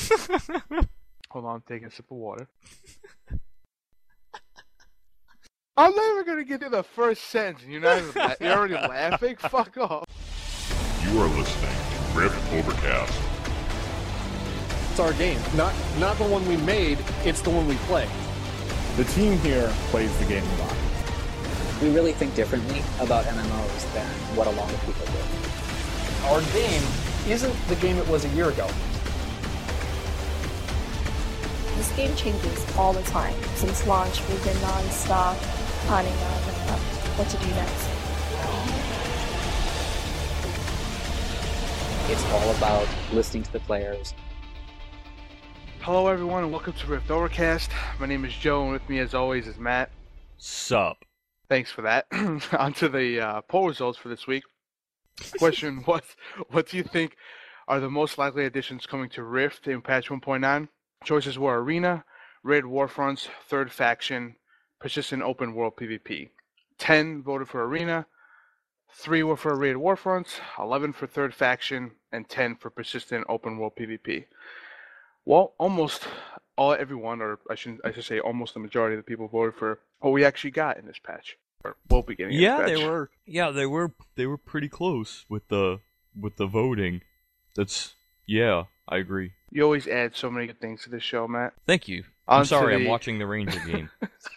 Hold on, taking a sip of water. I'm never gonna get to the first sentence, and you're already laughing. Fuck off. You are listening to Rift Overcast. It's our game, not the one we made. It's the one we play. The team here plays the game a lot. We really think differently about MMOs than what a lot of people do. Our game isn't the game it was a year ago. This game changes all the time. Since launch, we've been non-stop planning on what to do next. It's all about listening to the players. Hello, everyone, and welcome to Rift Overcast. My name is Joe, and with me, as always, is Matt. Sup? Thanks for that. On to the poll results for this week. Question: What do you think are the most likely additions coming to Rift in patch 1.9? Choices were Arena, Raid Warfronts, Third Faction, Persistent Open World PvP. 10 voted for Arena, 3 were for Raid Warfronts, 11 for Third Faction, and 10 for Persistent Open World PvP. Well, almost everyone, or I should say almost the majority of the people voted for what we actually got in this patch, or will be getting in this patch. They were pretty close with the voting. I agree. You always add so many good things to this show, Matt. Thank you. I'm sorry, I'm watching the Ranger game.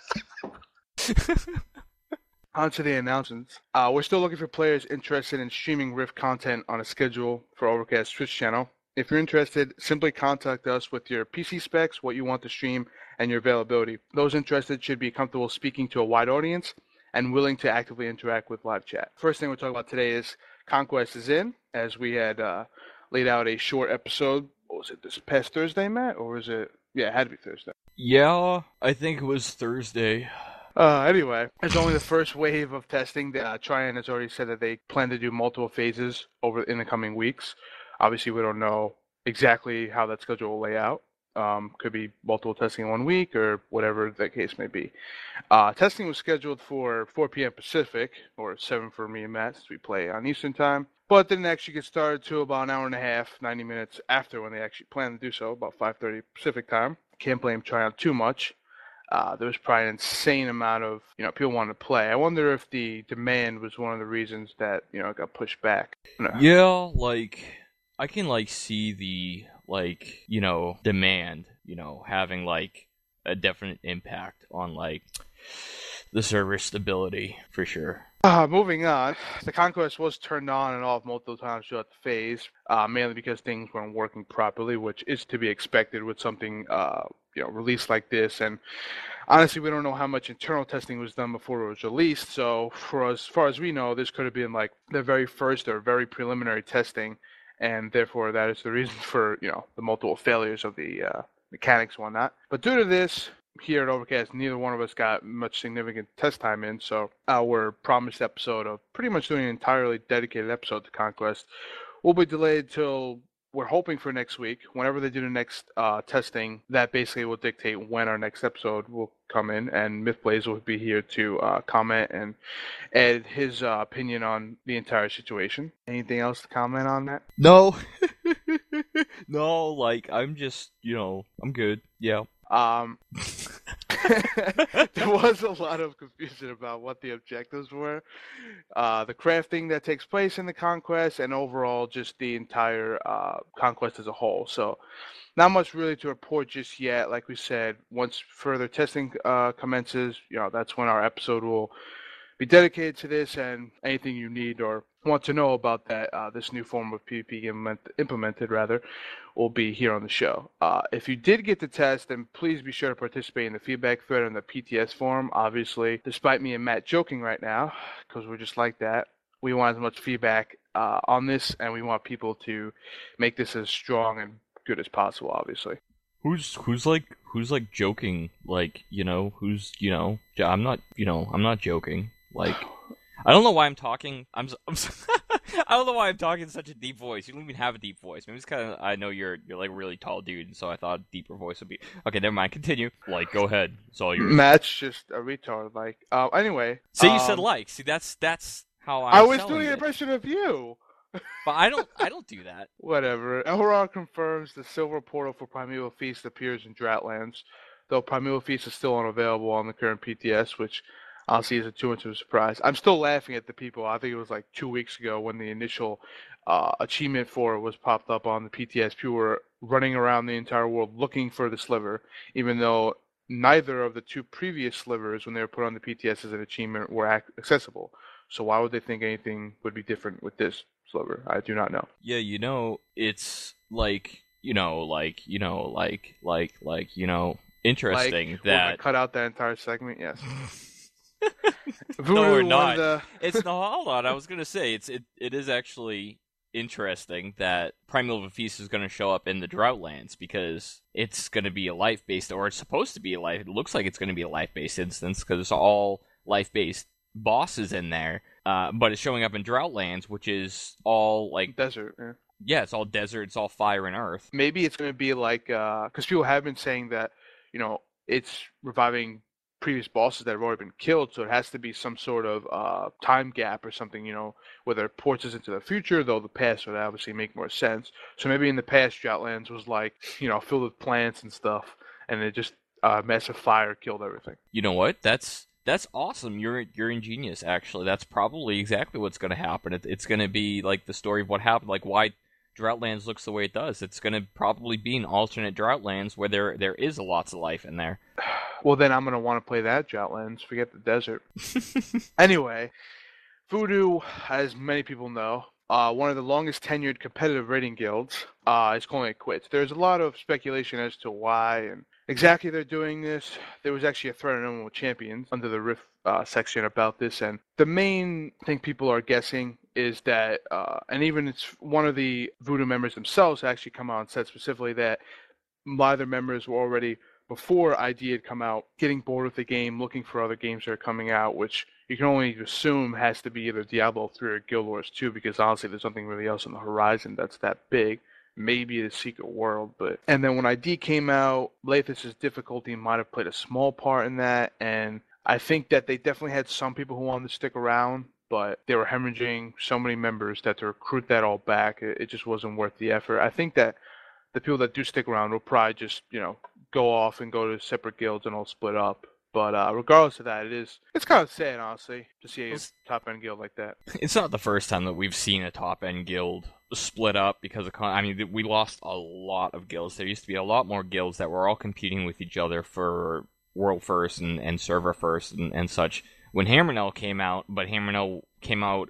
On to the announcements. We're still looking for players interested in streaming Rift content on a schedule for Overcast Twitch channel. If you're interested, simply contact us with your PC specs, what you want to stream, and your availability. Those interested should be comfortable speaking to a wide audience and willing to actively interact with live chat. First thing we'll talk about today is Conquest is in, as we had laid out a short episode. What was it, this past Thursday, Matt? Or was it? Yeah, it had to be Thursday. Yeah, I think it was Thursday. Anyway, it's only the first wave of testing. Trian has already said that they plan to do multiple phases in the coming weeks. Obviously, we don't know exactly how that schedule will lay out. Could be multiple testing in 1 week or whatever the case may be. Testing was scheduled for 4 p.m. Pacific, or 7 for me and Matt, since we play on Eastern time. But didn't actually get started till about an hour and a half, 90 minutes after when they actually planned to do so, about 5:30 Pacific time. Can't blame Triumph too much. There was probably an insane amount of people wanting to play. I wonder if the demand was one of the reasons that it got pushed back. Yeah, I can see the demand having a definite impact on the server stability for sure. Moving on, the Conquest was turned on and off multiple times throughout the phase, mainly because things weren't working properly, which is to be expected with something released like this. And honestly, we don't know how much internal testing was done before it was released. So as far as we know, this could have been the very first or very preliminary testing, and therefore that is the reason for the multiple failures of the mechanics and whatnot. But due to this, here at Overcast, neither one of us got much significant test time in, so our promised episode of pretty much doing an entirely dedicated episode to Conquest will be delayed till we're hoping for next week. Whenever they do the next testing, that basically will dictate when our next episode will come in, and MythBlaze will be here to comment and add his opinion on the entire situation. Anything else to comment on that? No. No, I'm just, I'm good. Yeah. There was a lot of confusion about what the objectives were, the crafting that takes place in the Conquest, and overall just the entire Conquest as a whole. So not much really to report just yet. Like we said, once further testing commences, that's when our episode will be dedicated to this, and anything you need or want to know about that, this new form of PvP implemented will be here on the show. If you did get the test, then please be sure to participate in the feedback thread on the PTS forum. Obviously, despite me and Matt joking right now, because we're just like that, we want as much feedback on this, and we want people to make this as strong and good as possible, obviously. Who's joking? I'm not joking. I don't know why I'm talking. I don't know why I'm talking in such a deep voice. You don't even have a deep voice. Maybe it's I know you're a really tall dude, and so I thought a deeper voice would be. Okay, never mind. Continue. Go ahead. It's all yours. Matt's just a retard. Anyway. See, you said See, that's how I was doing an impression of you. But I don't do that. Whatever. Elrond confirms the silver portal for Primeval Feast appears in Dratlands, though Primeval Feast is still unavailable on the current PTS, which honestly isn't too much of a surprise. I'm still laughing at the people. I think it was like 2 weeks ago when the initial achievement for it was popped up on the PTS. People were running around the entire world looking for the sliver, even though neither of the two previous slivers, when they were put on the PTS as an achievement, were accessible. So why would they think anything would be different with this sliver? I do not know. Yeah, it's interesting Like, that. We're gonna cut out that entire segment. Yes. No, we're Voodoo not. won the- It's no. Hold on. I was gonna say it is actually interesting that Primeval Feast is gonna show up in the Droughtlands because it's gonna be a life-based, or it's supposed to be a life. It looks like it's gonna be a life-based instance because it's all life-based bosses in there. But it's showing up in Droughtlands, which is all like desert. Yeah. Yeah, it's all desert. It's all fire and earth. Maybe it's going to be like, because people have been saying that, it's reviving previous bosses that have already been killed, so it has to be some sort of time gap or something, whether it ports us into the future, though the past would obviously make more sense. So maybe in the past, Droughtlands was like, filled with plants and stuff, and it just massive fire killed everything. You know what? That's awesome. You're ingenious, actually. That's probably exactly what's going to happen. It's going to be like the story of what happened, like why Droughtlands looks the way it does. It's going to probably be an alternate Droughtlands where there is lots of life in there. Well, then I'm going to want to play that Droughtlands. Forget the desert. Anyway, Voodoo, as many people know, one of the longest tenured competitive raiding guilds, is calling it quits. There's a lot of speculation as to why and exactly they're doing this. There was actually a thread on Emerald Champions under the Rift section about this, and the main thing people are guessing is that, and even it's one of the Voodoo members themselves actually come out and said specifically that a lot of their members were already, before ID had come out, getting bored with the game, looking for other games that are coming out, which you can only assume has to be either Diablo 3 or Guild Wars 2, because honestly there's nothing really else on the horizon that's that big. Maybe the Secret World, but... And then when ID came out, Lathis' difficulty might have played a small part in that, and I think that they definitely had some people who wanted to stick around, but they were hemorrhaging so many members that to recruit that all back, it just wasn't worth the effort. I think that the people that do stick around will probably just, go off and go to separate guilds and all split up. But regardless of that, it's kind of sad, honestly, to see a top-end guild like that. It's not the first time that we've seen a top-end guild split up because of... we lost a lot of guilds. There used to be a lot more guilds that were all competing with each other for world first and server first and such. When Hammerknell came out, but Hammerknell came out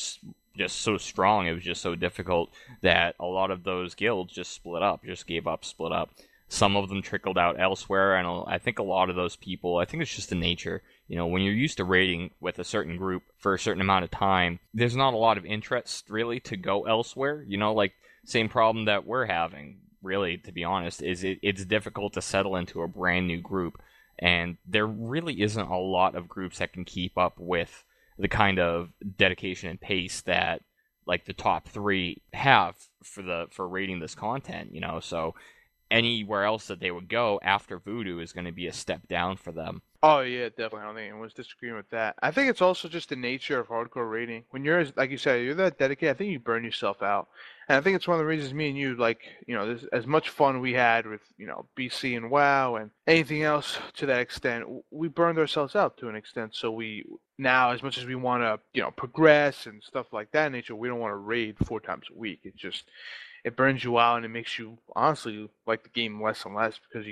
just so strong, it was just so difficult that a lot of those guilds just split up, just gave up, split up. Some of them trickled out elsewhere, and I think a lot of those people, I think it's just the nature. When you're used to raiding with a certain group for a certain amount of time, there's not a lot of interest, really, to go elsewhere. Same problem that we're having, really, to be honest, is it's difficult to settle into a brand new group. And there really isn't a lot of groups that can keep up with the kind of dedication and pace that, like, the top 3 have for raiding this content, so anywhere else that they would go after Voodoo is going to be a step down for them. Oh, yeah, definitely. I don't think anyone's disagreeing with that. I think it's also just the nature of hardcore raiding. When you're, like you said, you're that dedicated, I think you burn yourself out. And I think it's one of the reasons me and you, there's as much fun we had with, BC and WoW and anything else to that extent, we burned ourselves out to an extent. So we, now, as much as we want to, progress and stuff like that nature, we don't want to raid 4 times a week. It burns you out and it makes you, honestly, like the game less and less because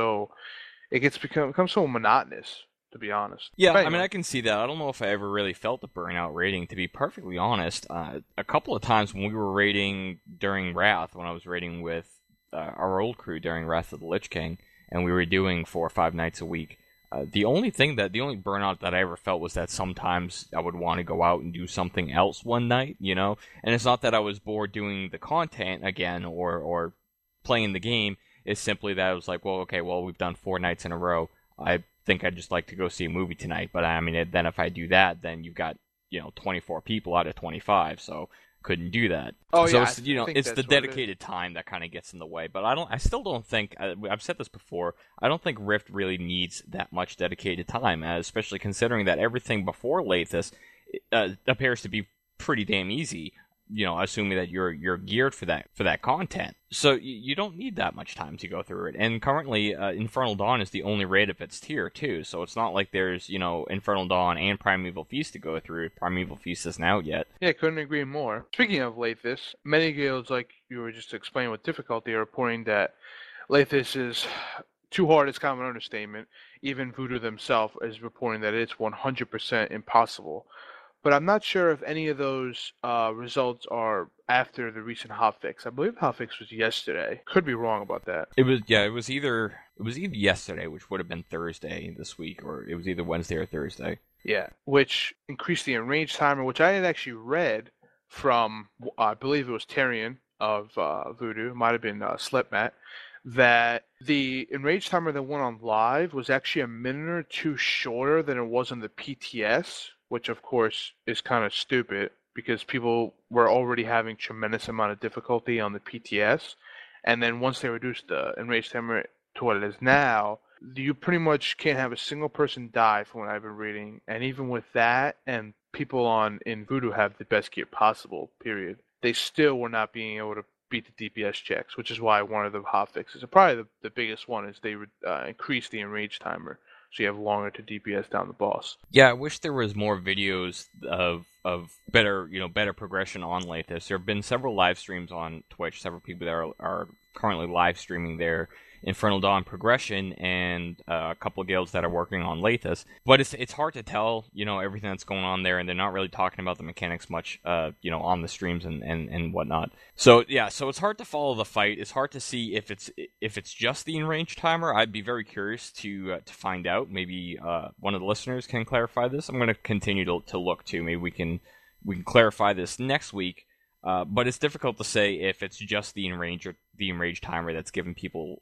it becomes so monotonous, to be honest. Yeah, anyway. I can see that. I don't know if I ever really felt the burnout raiding, to be perfectly honest. A couple of times when we were raiding during Wrath, when I was raiding with our old crew during Wrath of the Lich King, and we were doing 4 or 5 nights a week, the only burnout that I ever felt was that sometimes I would want to go out and do something else one night, and it's not that I was bored doing the content again or playing the game. It's simply that I was like, we've done 4 nights in a row. I think I'd just like to go see a movie tonight. But then if I do that, then you've got 24 people out of 25, so couldn't do that. Oh so yeah, it's the dedicated time that kind of gets in the way. But I still don't think, I've said this before, I don't think Rift really needs that much dedicated time, especially considering that everything before Lathis appears to be pretty damn easy. assuming that you're geared for that content. So you don't need that much time to go through it. And currently, Infernal Dawn is the only raid of its tier too. So it's not like there's Infernal Dawn and Primeval Feast to go through. Primeval Feast isn't out yet. Yeah, couldn't agree more. Speaking of Lathis, many guilds, like you were just explaining with difficulty, are reporting that Lathis is too hard. Is kind of an understatement. Even Voodoo themselves is reporting that it's 100% impossible. But I'm not sure if any of those results are after the recent hotfix. I believe hotfix was yesterday. Could be wrong about that. It was either yesterday, which would have been Thursday this week, or it was either Wednesday or Thursday. Yeah, which increased the enraged timer, which I had actually read from, I believe it was Tyrion of Voodoo, it might have been Slipmat, that the enraged timer that went on live was actually a minute or two shorter than it was on the PTS, which of course is kind of stupid because people were already having tremendous amount of difficulty on the PTS, and then once they reduced the enraged timer to what it is now, you pretty much can't have a single person die from what I've been reading, and even with that, and people in Voodoo have the best gear possible, period, they still were not being able to beat the DPS checks, which is why one of the hotfixes, and probably the biggest one, is they would increase the enraged timer. So you have longer to DPS down the boss. Yeah, I wish there was more videos of better progression on Lathis. There have been several live streams on Twitch, several people that are currently live streaming their Infernal Dawn progression, and a couple of guilds that are working on Lathis. But it's hard to tell, everything that's going on there, and they're not really talking about the mechanics much, on the streams and whatnot. So yeah, so it's hard to follow the fight. It's hard to see if it's just the enraged timer. I'd be very curious to find out. Maybe one of the listeners can clarify this. I'm going to continue to look too. Maybe we can clarify this next week. But it's difficult to say if it's just the enraged timer that's giving people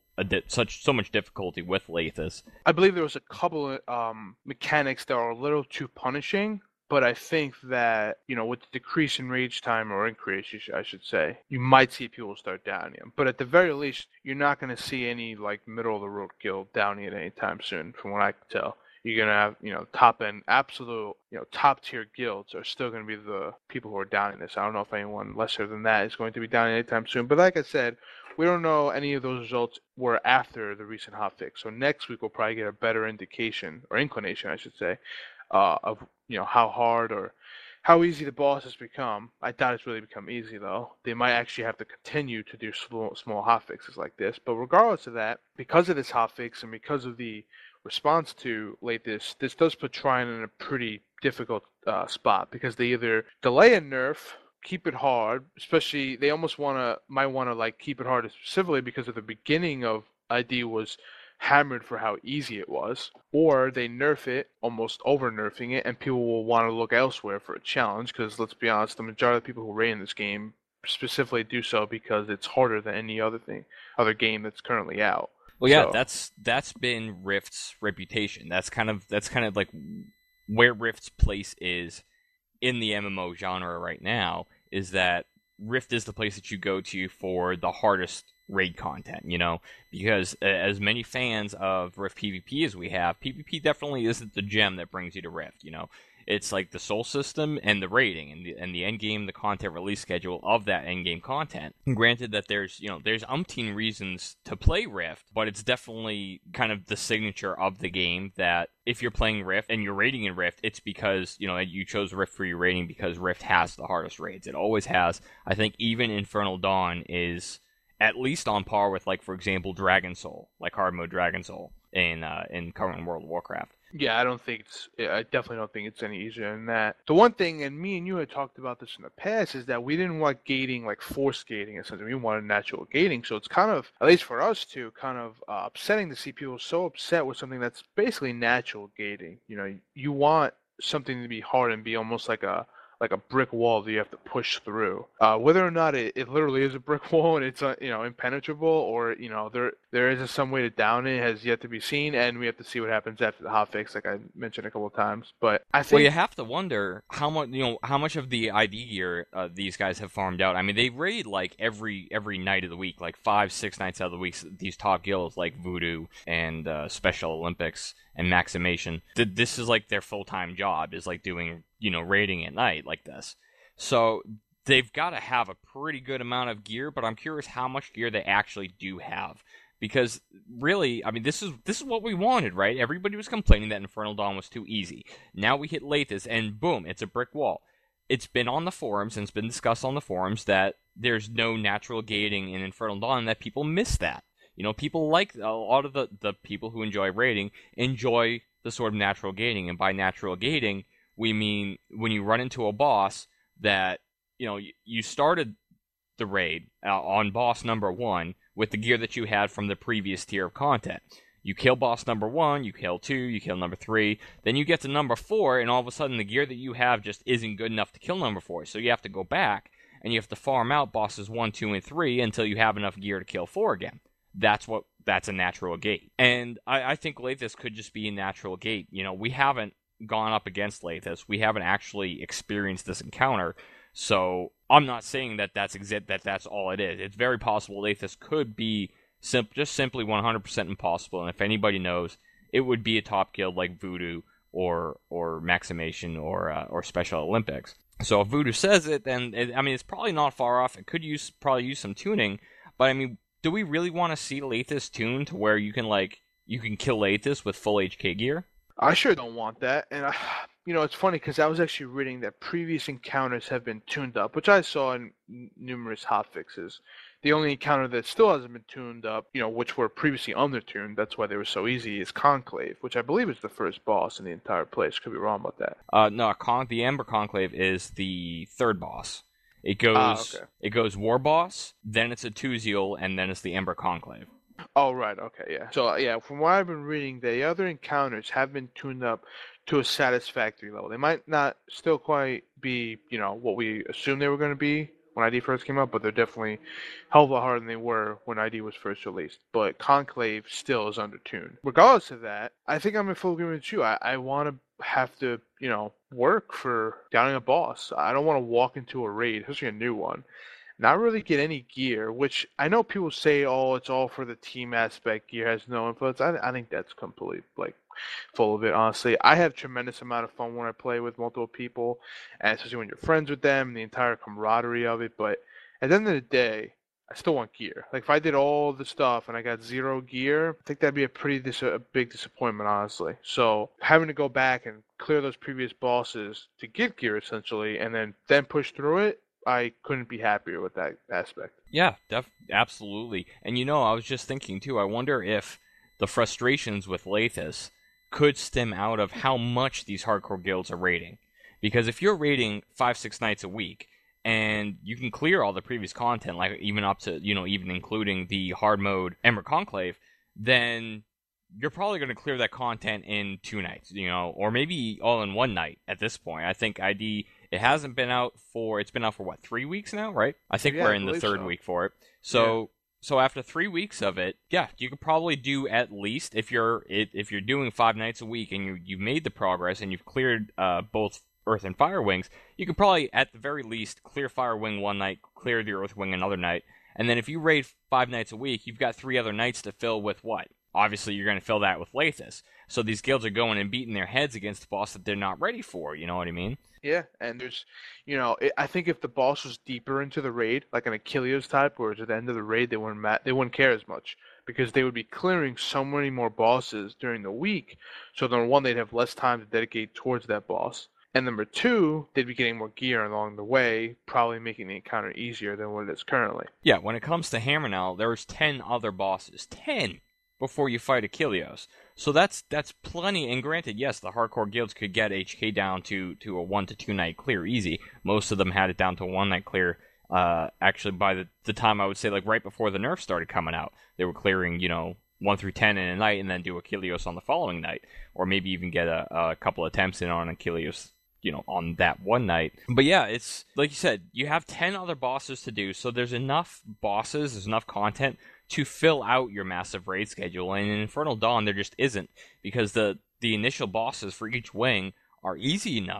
so much difficulty with Lathis. I believe there was a couple of mechanics that are a little too punishing, but I think that, with the decrease in rage time, or increase, I should say, you might see people start downing him. But at the very least, you're not going to see any middle-of-the-road guild downing it anytime soon, from what I can tell. You're going to have, top-end, absolute, top-tier guilds are still going to be the people who are downing this. I don't know if anyone lesser than that is going to be downing anytime soon. But like I said, we don't know any of those results were after the recent hotfix. So next week we'll probably get a better indication, or inclination, I should say, of, how hard or how easy the boss has become. I doubt it's really become easy, though. They might actually have to continue to do small hotfixes like this. But regardless of that, because of this hotfix and because of the response to Lathis, this does put Trine in a pretty difficult spot, because they either delay a nerf, keep it hard, especially they almost might want to keep it hard specifically because at the beginning of ID was hammered for how easy it was, or they nerf it, almost over nerfing it, and people will want to look elsewhere for a challenge, because let's be honest, the majority of the people who raid in this game specifically do so because it's harder than any other game that's currently out. Well, yeah, that's been Rift's reputation. That's kind of like where Rift's place is in the MMO genre right now, is that Rift is the place that you go to for the hardest raid content, because as many fans of Rift PvP as we have, PvP definitely isn't the gem that brings you to Rift, It's like the soul system and the raiding and the endgame, the content release schedule of that endgame content. And granted that there's umpteen reasons to play Rift, but it's definitely kind of the signature of the game that if you're playing Rift and you're raiding in Rift, it's because, you chose Rift for your raiding because Rift has the hardest raids. It always has. I think even Infernal Dawn is at least on par with, for example, Dragon Soul, hard mode Dragon Soul in current World of Warcraft. Yeah, I definitely don't think it's any easier than that. The one thing, and me and you had talked about this in the past, is that we didn't want gating, forced gating, essentially. We wanted natural gating. So it's kind of, at least for us two, kind of upsetting to see people so upset with something that's basically natural gating. You want something to be hard and be almost like a brick wall that you have to push through. Whether or not it literally is a brick wall and it's impenetrable, or there is some way to down it, has yet to be seen, and we have to see what happens after the hotfix, like I mentioned a couple of times. But I think, well, you have to wonder how much of the ID gear these guys have farmed out. I mean, they raid every night of the week, 5-6 nights out of the week. These top guilds like Voodoo and Special Olympics and Maximation. This is their full-time job, is doing raiding at night like this. So they've got to have a pretty good amount of gear, but I'm curious how much gear they actually do have. Because really, I mean, this is what we wanted, right? Everybody was complaining that Infernal Dawn was too easy. Now we hit Lathis, and boom, it's a brick wall. It's been on the forums, and it's been discussed on the forums that there's no natural gating in Infernal Dawn, and that people miss that. You know, people like, a lot of the people who enjoy raiding enjoy the sort of natural gating, and by natural gating, we mean when you run into a boss that, you know, you started the raid on boss number 1 with the gear that you had from the previous tier of content. You kill boss number 1, you kill 2, you kill number 3, then you get to number 4, and all of a sudden the gear that you have just isn't good enough to kill number 4, so you have to go back, and you have to farm out bosses 1, 2, and 3 until you have enough gear to kill 4 again. That's a natural gate. And I think Lathis could just be a natural gate. You know, we haven't gone up against Lathis. We haven't actually experienced this encounter. So I'm not saying that that's all it is. It's very possible Lathis could be just simply 100% impossible. And if anybody knows, it would be a top guild like Voodoo or Maximation or Special Olympics. So if Voodoo says it, then it's probably not far off. It could probably use some tuning. But I mean, do we really want to see Lathis tuned to where you can kill Lathis with full HK gear? I sure don't want that. And it's funny because I was actually reading that previous encounters have been tuned up, which I saw in numerous hotfixes. The only encounter that still hasn't been tuned up, which were previously undertuned, that's why they were so easy, is Conclave, which I believe is the first boss in the entire place. Could be wrong about that. No, the Ember Conclave is the third boss. It goes War Boss, then it's a Tuziel, and then it's the Ember Conclave. Oh, right, okay, yeah. So, yeah, from what I've been reading, the other encounters have been tuned up to a satisfactory level. They might not still quite be, what we assumed they were going to be when ID first came out, but they're definitely a hell of a lot harder than they were when ID was first released. But Conclave still is undertuned. Regardless of that, I think I'm in full agreement with you. I want to have to, work for downing a boss. I don't want to walk into a raid, especially a new one, not really get any gear, which I know people say, oh, it's all for the team aspect. Gear has no influence. I think that's completely, full of it, honestly. I have tremendous amount of fun when I play with multiple people, and especially when you're friends with them, the entire camaraderie of it. But at the end of the day, I still want gear. If I did all the stuff and I got 0 gear, I think that'd be a big disappointment, honestly. So having to go back and clear those previous bosses to get gear, essentially, and then push through it, I couldn't be happier with that aspect. Yeah, absolutely. And I was just thinking too, I wonder if the frustrations with Lathis could stem out of how much these hardcore guilds are raiding. Because if you're raiding 5-6 nights a week, and you can clear all the previous content, even up to, even including the hard mode Ember Conclave, then you're probably going to clear that content in 2 nights, or maybe all in 1 night at this point. I think ID, it's been out for what, 3 weeks now, right? I think we're in the third week for it. So after 3 weeks of it, yeah, you could probably do at least, if you're doing 5 nights a week and you've made the progress and you've cleared both Earth and Fire Wings, you could probably at the very least clear Fire Wing 1 night, clear the Earth Wing another night, and then if you raid 5 nights a week, you've got 3 other nights to fill with what? Obviously, you're going to fill that with Lathis. So these guilds are going and beating their heads against the boss that they're not ready for, you know what I mean? Yeah, and there's, I think if the boss was deeper into the raid, like an Achilles type, where it's at the end of the raid, they wouldn't care as much, because they would be clearing so many more bosses during the week, so number 1, they'd have less time to dedicate towards that boss. And number 2, they'd be getting more gear along the way, probably making the encounter easier than what it is currently. Yeah, when it comes to Hammerknell, there's 10 other bosses. 10! Before you fight Achilles. So that's plenty, and granted, yes, the hardcore guilds could get HK down to a 1 to 2 night clear easy. Most of them had it down to 1 night clear, actually by the time I would say, right before the nerf started coming out. They were clearing, 1 through 10 in a night, and then do Achilles on the following night. Or maybe even get a couple attempts in on Achilles, on that 1 night. But yeah, it's, like you said, you have 10 other bosses to do, so there's enough bosses, there's enough content to fill out your massive raid schedule, and in Infernal Dawn there just isn't, because the initial bosses for each wing are easy enough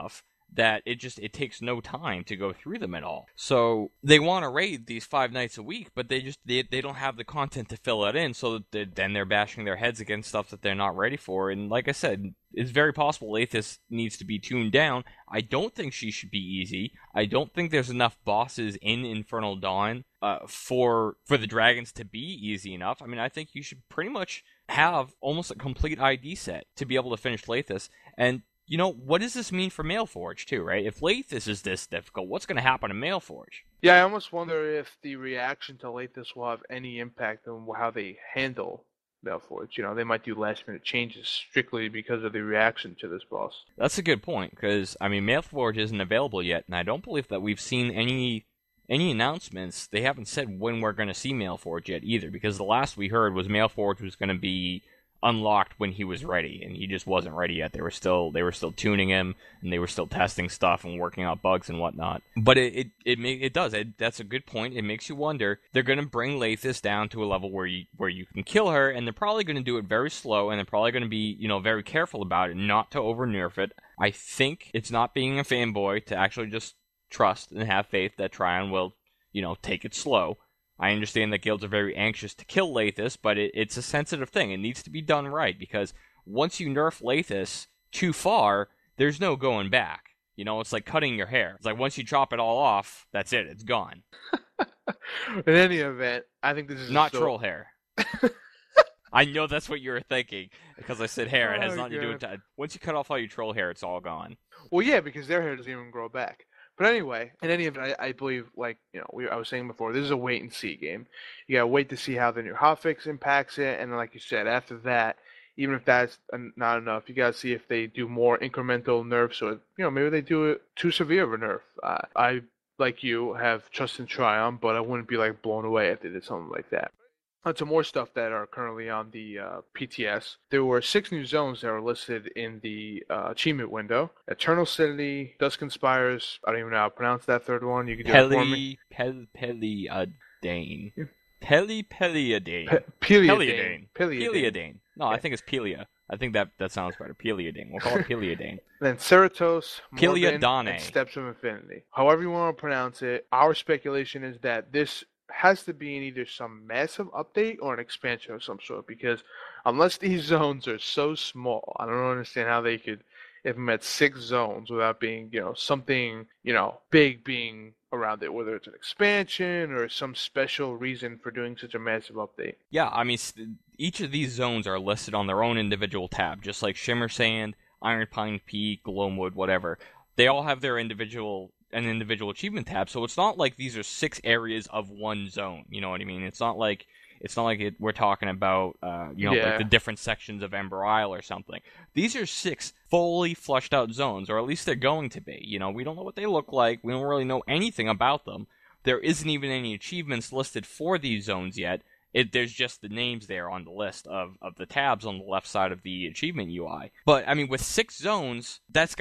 that it takes no time to go through them at all. So they want to raid these 5 nights a week, but they don't have the content to fill it in, so that then they're bashing their heads against stuff that they're not ready for. And like I said, it's very possible Lathis needs to be tuned down. I don't think she should be easy. I don't think there's enough bosses in Infernal Dawn for the dragons to be easy enough. I mean, I think you should pretty much have almost a complete ID set to be able to finish Lathis. And you know, what does this mean for Mailforge, too, right? If Lathis is this difficult, what's going to happen to Mailforge? Yeah, I almost wonder if the reaction to Lathis will have any impact on how they handle Mailforge. You know, they might do last-minute changes strictly because of the reaction to this boss. That's a good point, because, I mean, Mailforge isn't available yet, and I don't believe that we've seen any announcements. They haven't said when we're going to see Mailforge yet, either, because the last we heard was Mailforge was going to be unlocked when he was ready, and he just wasn't ready yet. They were still tuning him, and they were still testing stuff and working out bugs and whatnot. But that's a good point. It makes you wonder. They're going to bring Lathis down to a level where you can kill her, and they're probably going to do it very slow, and they're probably going to be, you know, very careful about it, not to over nerf it. I think it's not being a fanboy to actually just trust and have faith that Trion will, you know, take it slow. I understand that guilds are very anxious to kill Lathis, but it's a sensitive thing. It needs to be done right, because once you nerf Lathis too far, there's no going back. You know, it's like cutting your hair. It's like once you chop it all off, that's it. It's gone. In any event, I think this is not troll hair. I know that's what you were thinking, because I said hair. It has nothing to do with that. Once you cut off all your troll hair, it's all gone. Well, yeah, because their hair doesn't even grow back. But anyway, in any event, I believe, like, you know, I was saying before, this is a wait and see game. You gotta wait to see how the new hotfix impacts it, and then, like you said, after that, even if that's not enough, you gotta see if they do more incremental nerfs, or, you know, maybe they do it too severe of a nerf. I, like you, have trust in Trion, but I wouldn't be, like, blown away if they did something like that. On to more stuff that are currently on the PTS. There were 6 new zones that were listed in the achievement window. Eternal City, Dusk Inspires, I don't even know how to pronounce that third one. You can do it for me. Peliadane. Yeah. Peliadane. Peliadane. No, I think it's Pelia. I think that sounds better. Peliadane. We'll call it Peliadane. Then Ceratos, Peliadane, and Steps of Infinity. However you want to pronounce it, our speculation is that this has to be in either some massive update or an expansion of some sort, because unless these zones are so small, I don't understand how they could implement 6 zones without being, you know, something, you know, big being around it, whether it's an expansion or some special reason for doing such a massive update. Yeah, I mean, each of these zones are listed on their own individual tab, just like Shimmer Sand, Iron Pine Peak, Gloamwood, whatever. They all have their individual achievement tab, so it's not like these are 6 areas of one zone. You know what I mean? It's not like we're talking about like the different sections of Ember Isle or something. These are 6 fully fleshed out zones, or at least they're going to be. You know, we don't know what they look like. We don't really know anything about them. There isn't even any achievements listed for these zones yet. There's just the names there on the list of the tabs on the left side of the achievement UI. But, I mean, with 6 zones,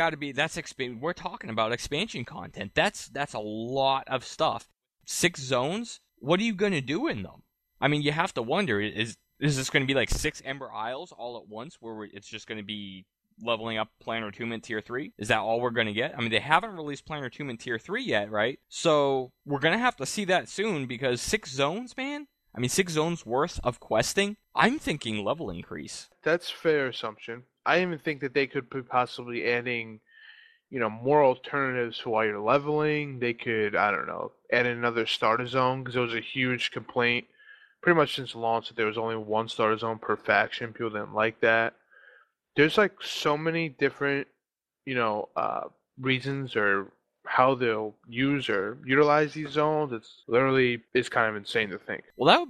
we're talking about expansion content. That's a lot of stuff. 6 zones? What are you going to do in them? I mean, you have to wonder, is this going to be like 6 Ember Isles all at once, where it's just going to be leveling up Planar Attunement Tier 3? Is that all we're going to get? I mean, they haven't released Planar Attunement Tier 3 yet, right? So, we're going to have to see that soon, because 6 zones, man? I mean, 6 zones worth of questing? I'm thinking level increase. That's a fair assumption. I even think that they could be possibly adding, you know, more alternatives to while you're leveling. They could, I don't know, add another starter zone, because there was a huge complaint pretty much since launch that there was only one starter zone per faction. People didn't like that. There's like so many different, you know, reasons or how they'll use or utilize these zones. It's kind of insane to think. Well,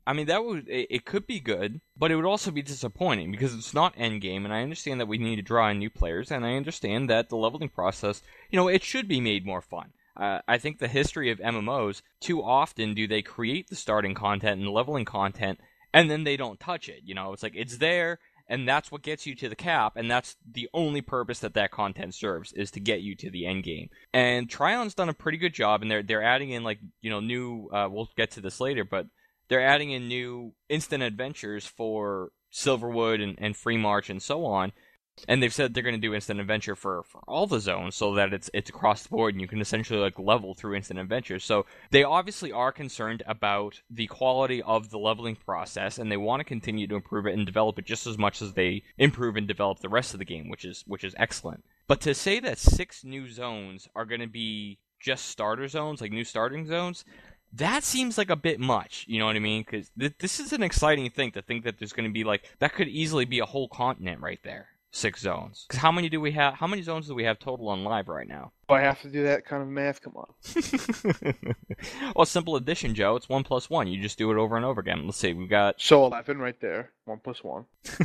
it could be good, but it would also be disappointing, because it's not endgame, and I understand that we need to draw in new players, and I understand that the leveling process, you know, it should be made more fun. I think the history of MMOs, too often do they create the starting content and the leveling content, and then they don't touch it. You know, it's like, it's there, and that's what gets you to the cap, and that's the only purpose that content serves, is to get you to the end game. And Trion's done a pretty good job, and they're adding in, like, you know, new, we'll get to this later, but they're adding in new instant adventures for Silverwood and Free March and so on. And they've said they're going to do instant adventure for all the zones so that it's across the board and you can essentially like level through instant adventure. So they obviously are concerned about the quality of the leveling process, and they want to continue to improve it and develop it just as much as they improve and develop the rest of the game, which is excellent. But to say that 6 new zones are going to be just starter zones, like new starting zones, that seems like a bit much, you know what I mean? Because this is an exciting thing to think that there's going to be like, that could easily be a whole continent right there. 6 zones. Because how many do we have? How many zones do we have total on live right now? Do I have to do that kind of math? Come on. Well, simple addition, Joe. It's 1 + 1. You just do it over and over again. Let's see. We got So 11 right there. 1 + 1.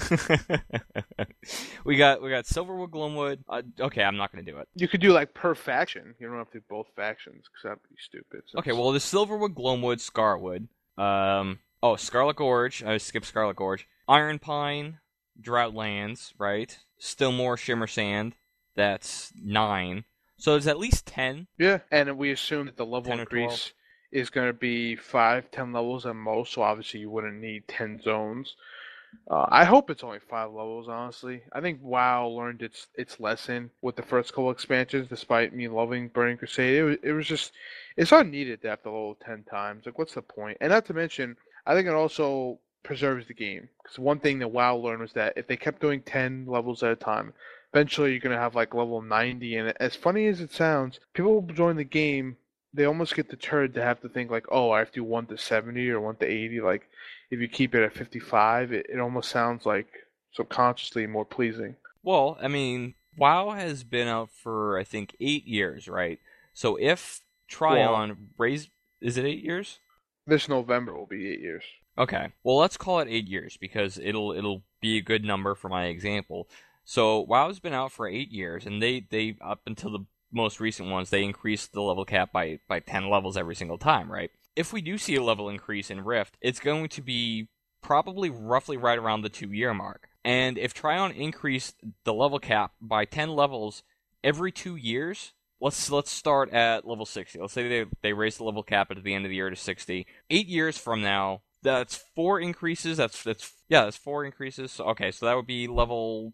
we got Silverwood, Gloomwood. Okay, I'm not going to do it. You could do like per faction. You don't have to do both factions because that'd be stupid. So Okay, well, there's Silverwood, Gloomwood, Scarwood. Scarlet Gorge. I skipped Scarlet Gorge. Iron Pine. Droughtlands, right? Stillmore, Shimmer Sand, that's 9. So there's at least 10. Yeah, and we assume that the level 10 or increase is going to be 5-10 levels at most, so obviously you wouldn't need 10 zones. I hope it's only 5 levels, honestly. I think WoW learned its lesson with the first couple expansions, despite me loving Burning Crusade. It was just, it's unneeded to have to level 10 times. Like, what's the point? And not to mention, I think it also preserves the game. Because one thing that WoW learned was that if they kept doing 10 levels at a time, eventually you're going to have like level 90. And as funny as it sounds, people who join the game, they almost get deterred to have to think like, oh, I have to do 1 to 70 or 1 to 80. Like, if you keep it at 55, it almost sounds like subconsciously more pleasing. Well, I mean, WoW has been out for, I think, 8 years, right? So if Tryon raised... Is it 8 years? This November will be 8 years. Okay. Well, let's call it 8 years because it'll be a good number for my example. So WoW's been out for 8 years, and they up until the most recent ones, they increased the level cap by 10 levels every single time, right? If we do see a level increase in Rift, it's going to be probably roughly right around the 2-year mark. And if Tryon increased the level cap by 10 levels every 2 years, let's start at level 60. Let's say they raise the level cap at the end of the year to 60. 8 years from now, that's 4 increases. That's 4 increases. Okay, so that would be level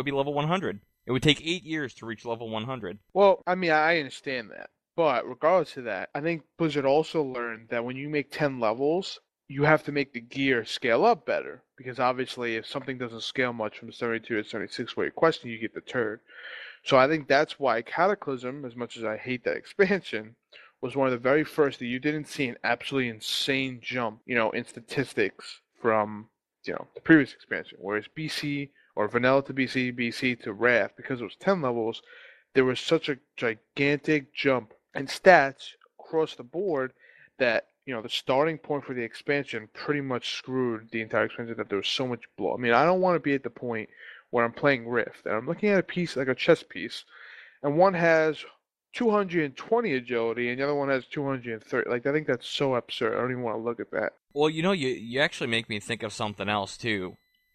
100. It would take 8 years to reach level 100. Well, I mean, I understand that. But regardless of that, I think Blizzard also learned that when you make 10 levels, you have to make the gear scale up better. Because obviously, if something doesn't scale much from 72 to 76 where you're questioning, you get deterred. So I think that's why Cataclysm, as much as I hate that expansion, was one of the very first that you didn't see an absolutely insane jump, in statistics from, the previous expansion. Whereas BC, or Vanilla to BC to Wrath, because it was 10 levels, there was such a gigantic jump in stats across the board that, the starting point for the expansion pretty much screwed the entire expansion, that there was so much blow. I mean, I don't want to be at the point where I'm playing Rift, and I'm looking at a piece, like a chess piece, and one has 220 agility, and the other one has 230. Like, I think that's so absurd. I don't even want to look at that. Well, you actually make me think of something else, too.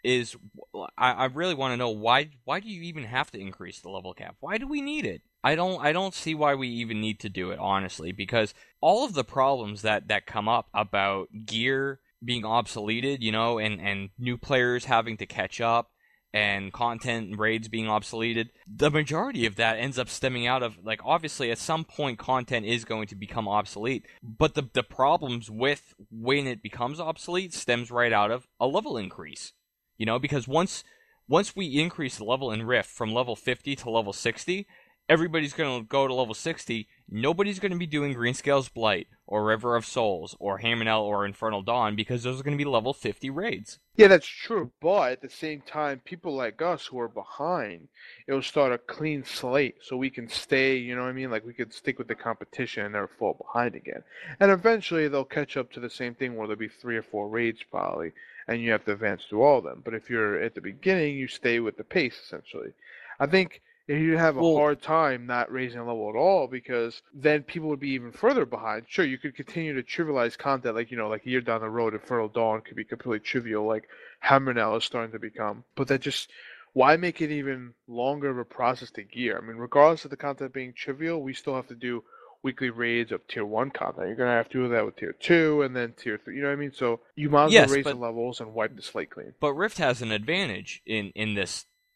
I really want to know why do you even have to increase the level cap? Why do we need it? I don't see why we even need to do it, honestly, because all of the problems that come up about gear being obsoleted, and new players having to catch up, and content and raids being obsoleted, the majority of that ends up stemming out of, like, obviously at some point content is going to become obsolete, but the problems with when it becomes obsolete stems right out of a level increase. Because once we increase the level in Rift from level 50 to level 60, everybody's going to go to level 60. Nobody's going to be doing Greenscale's Blight, or River of Souls, or Hammerknell, or Infernal Dawn, because those are going to be level 50 raids. Yeah, that's true, but at the same time, people like us who are behind, it'll start a clean slate, so we can stay, you know what I mean? Like, we could stick with the competition and never fall behind again. And eventually, they'll catch up to the same thing where there'll be 3 or 4 raids, probably, and you have to advance through all of them. But if you're at the beginning, you stay with the pace, essentially. I think if you have a hard time not raising a level at all, because then people would be even further behind. Sure, you could continue to trivialize content, like, like a year down the road, Infernal Dawn could be completely trivial, like Hammerknell is starting to become. But that just, why make it even longer of a process to gear? I mean, regardless of the content being trivial, we still have to do weekly raids of tier 1 content. You're going to have to do that with tier 2 and then tier 3, you know what I mean? So you might as well raise the levels and wipe the slate clean. But Rift has an advantage in this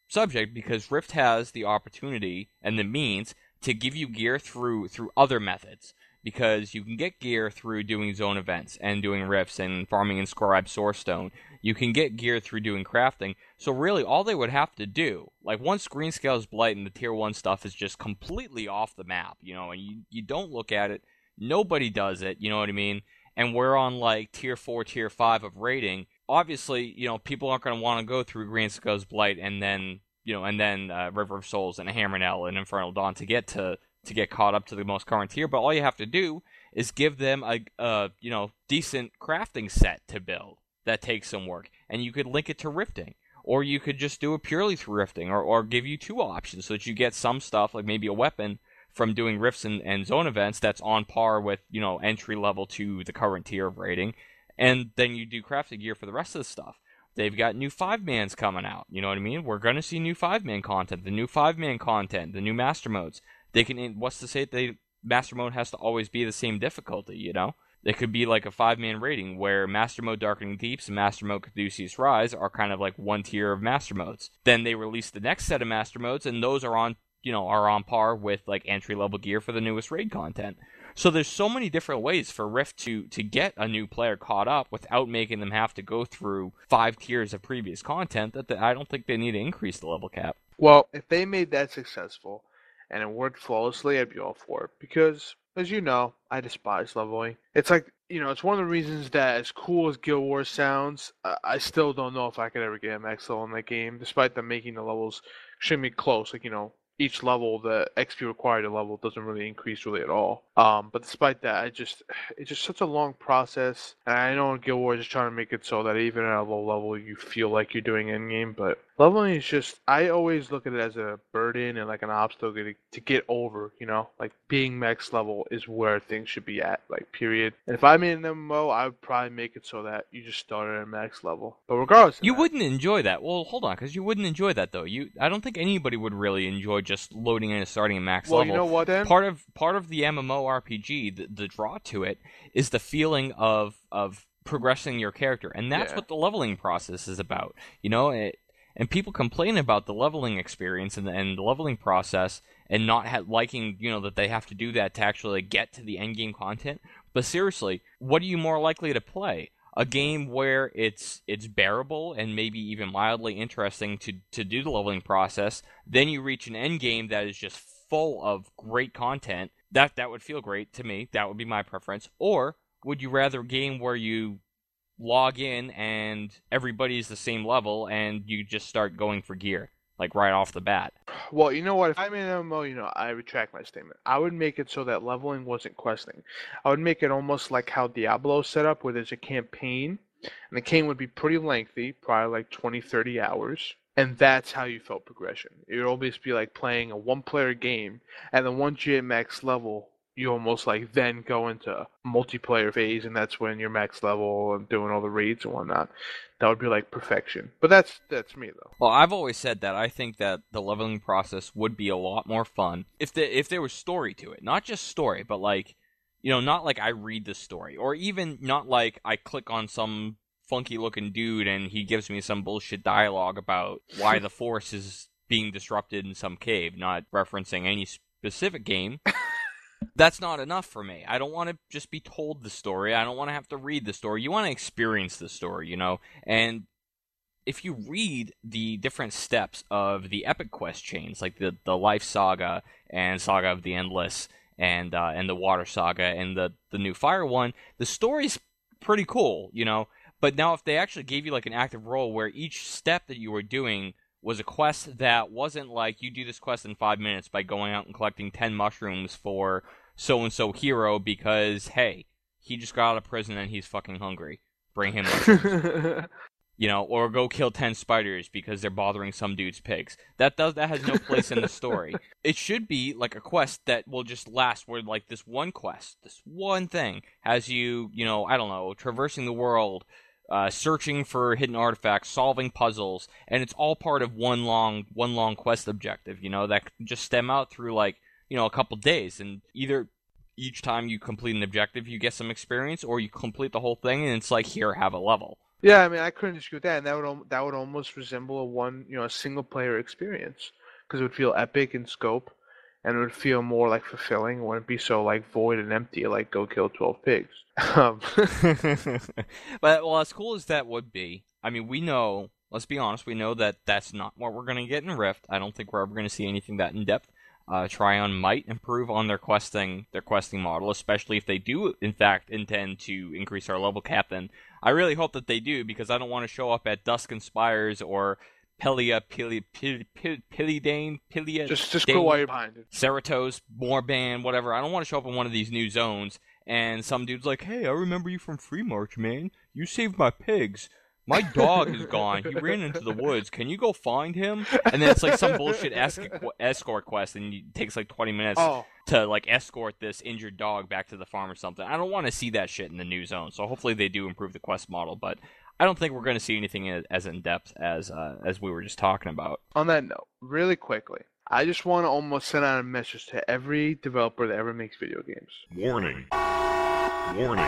subject because Rift has the opportunity and the means to give you gear through other methods. Because you can get gear through doing zone events and doing rifts and farming inscribed sourcestone. You can get gear through doing crafting. So really, all they would have to do, like once Greenscale's Blight and the Tier 1 stuff is just completely off the map, and you don't look at it, nobody does it, you know what I mean? And we're on like Tier 4, Tier 5 of rating. Obviously, people aren't going to want to go through Greenscale's Blight and then River of Souls and Hammerknell and Infernal Dawn to get caught up to the most current tier, but all you have to do is give them a decent crafting set to build that takes some work, and you could link it to rifting, or you could just do it purely through rifting, or give you two options so that you get some stuff like maybe a weapon from doing rifts and zone events that's on par with entry level to the current tier of rating, and then you do crafting gear for the rest of the stuff. They've got new 5-mans coming out, you know what I mean? We're going to see new 5-man content, the new 5-man content, the new master modes. They can, what's to say that master mode has to always be the same difficulty, It could be like a 5-man rating where master mode Darkening Deeps and master mode Caduceus Rise are kind of like one tier of master modes. Then they release the next set of master modes, and those are on par with like entry level gear for the newest raid content. So there's so many different ways for Rift to get a new player caught up without making them have to go through 5 tiers of previous content that I don't think they need to increase the level cap. Well, if they made that successful and it worked flawlessly, I'd be all for it. Because, as you know, I despise leveling. It's like, it's one of the reasons that as cool as Guild Wars sounds, I still don't know if I could ever get a max level in that game, despite them making the levels extremely close. Like, each level, the XP required to level doesn't really increase really at all. But despite that, it's just such a long process. And I know in Guild Wars is trying to make it so that even at a low level, you feel like you're doing endgame. But leveling is just, I always look at it as a burden and like an obstacle to get over, Like being max level is where things should be at, like period. And if I made an MMO, I would probably make it so that you just start at max level. But regardless of you wouldn't enjoy that. Well, hold on, because you wouldn't enjoy that though. I don't think anybody would really enjoy just loading in and starting at max level. Well, you know what then? Part of the MMORPG, the draw to it is the feeling of progressing your character, and that's what the leveling process is about. And people complain about the leveling experience and the leveling process, and not liking that they have to do that to actually get to the end game content. But seriously, what are you more likely to play? A game where it's bearable and maybe even mildly interesting to do the leveling process, then you reach an end game that is just full of great content. That would feel great to me. That would be my preference. Or would you rather a game where you log in and everybody's the same level and you just start going for gear, like right off the bat? Well, you know what? If I'm in an MMO, I retract my statement. I would make it so that leveling wasn't questing. I would make it almost like how Diablo is set up, where there's a campaign, and the campaign would be pretty lengthy, probably like 20, 30 hours. And that's how you felt progression. It would always be like playing a one-player game, and then once you hit max level, you almost like then go into multiplayer phase, and that's when you're max level and doing all the raids and whatnot. That would be like perfection. But that's me though. Well, I've always said that I think that the leveling process would be a lot more fun if there was story to it. Not just story, but like, not like I read the story, or even not like I click on some funky looking dude and he gives me some bullshit dialogue about why the force is being disrupted in some cave, not referencing any specific game. That's not enough for me. I don't want to just be told the story. I don't want to have to read the story. You want to experience the story, And if you read the different steps of the epic quest chains, like the Life Saga and Saga of the Endless and the Water Saga and the new Fire one, the story's pretty cool, But now if they actually gave you like an active role where each step that you were doing was a quest that wasn't like you do this quest in 5 minutes by going out and collecting 10 mushrooms for so-and-so hero because, hey, he just got out of prison and he's fucking hungry. Bring him mushrooms. Or go kill 10 spiders because they're bothering some dude's pigs. That has no place in the story. It should be like a quest that will just last, where like this one quest, this one thing has you, I don't know, traversing the world, searching for hidden artifacts, solving puzzles, and it's all part of one long quest objective, that can just stem out through like, a couple days, and either each time you complete an objective you get some experience, or you complete the whole thing and it's like, here, have a level. Yeah, I mean, I couldn't disagree with that, and that would almost resemble a single player experience because it would feel epic in scope, and it would feel more like fulfilling. It wouldn't be so like void and empty, like go kill 12 pigs. Um, But well, as cool as that would be, I mean, we know. Let's be honest. We know that that's not what we're going to get in Rift. I don't think we're ever going to see anything that in depth. Tryon might improve on their questing model, especially if they do, in fact, intend to increase our level cap. Then I really hope that they do, because I don't want to show up at Dusk and Spires or Pillidane, just go while you're behind it. Ceratos, Moorband, whatever. I don't want to show up in one of these new zones and some dude's like, "Hey, I remember you from Free March, man. You saved my pigs. My dog is gone. He ran into the woods. Can you go find him?" And then it's like some bullshit escort quest, and it takes like 20 minutes to like escort this injured dog back to the farm or something. I don't want to see that shit in the new zone. So hopefully they do improve the quest model, but I don't think we're going to see anything as in depth as we were just talking about. On that note, really quickly, I just want to almost send out a message to every developer that ever makes video games. Warning. Warning.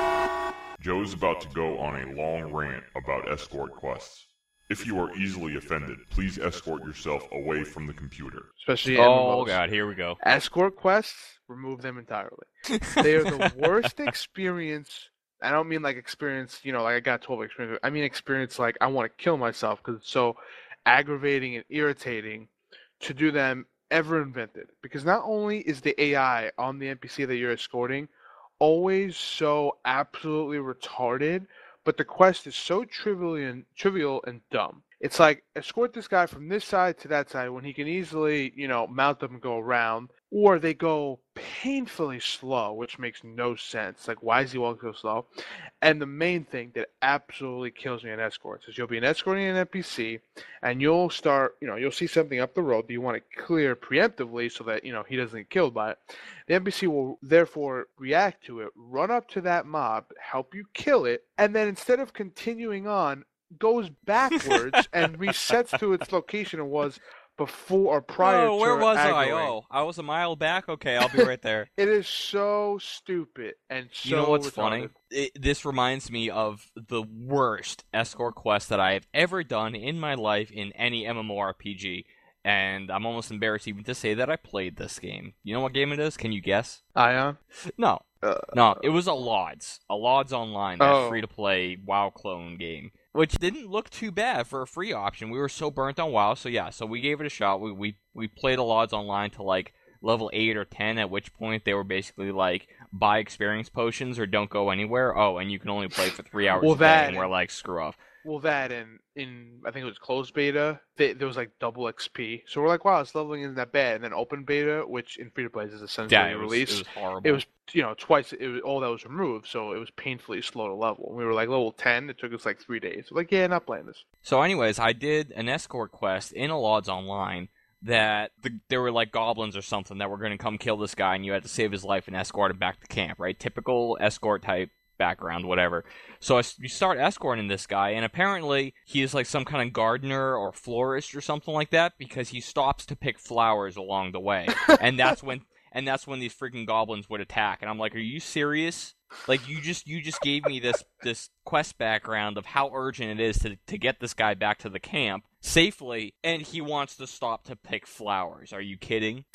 Joe's about to go on a long rant about escort quests. If you are easily offended, please escort yourself away from the computer. Especially oh MMOs. God, here we go. Escort quests, remove them entirely. They are the worst experience. I don't mean like experience, like I got 12 experience. I mean experience like I want to kill myself because it's so aggravating and irritating to do them ever invented. Because not only is the AI on the NPC that you're escorting always so absolutely retarded, but the quest is so trivial and dumb. It's like, escort this guy from this side to that side when he can easily, mount them and go around. Or they go painfully slow, which makes no sense. Like, why is he walking so slow? And the main thing that absolutely kills me in escorts is you'll be escorting an NPC, and you'll start, you'll see something up the road that you want to clear preemptively so that, he doesn't get killed by it. The NPC will therefore react to it, run up to that mob, help you kill it, and then instead of continuing on, goes backwards and resets to its location it was before or prior to where was aggroing. I was a mile back? Okay, I'll be right there. It is so stupid and so You know what's retarded. funny? This reminds me of the worst escort quest that I have ever done in my life in any MMORPG, and I'm almost embarrassed even to say that I played this game. You know what game it is? Can you guess? Ion? No. No, it was Allods. Allods Online, that Oh. free-to-play WoW clone game, which didn't look too bad for a free option. We were so burnt on WoW, so we gave it a shot. We played Allods Online to like level 8 or 10, at which point they were basically like, buy experience potions or don't go anywhere. Oh, and you can only play for 3 hours Well, a day, that- and we're like, screw off. Well, that and in I think it was closed beta, there was like double XP. So we're like, wow, this leveling isn't that bad. And then open beta, which in free to play is essentially Yeah, a it release, was horrible. it was twice. It was all that was removed, so it was painfully slow to level. We were like level 10. It took us like 3 days. We're like, yeah, not playing this. So anyways, I did an escort quest in Allods Online that there were like goblins or something that were going to come kill this guy, and you had to save his life and escort him back to camp, right? Typical escort type background, whatever. So you start escorting this guy, and apparently he is like some kind of gardener or florist or something like that, because he stops to pick flowers along the way. And that's when these freaking goblins would attack. And I'm like, are you serious? Like, you just gave me this quest background of how urgent it is to get this guy back to the camp safely, and he wants to stop to pick flowers. Are you kidding?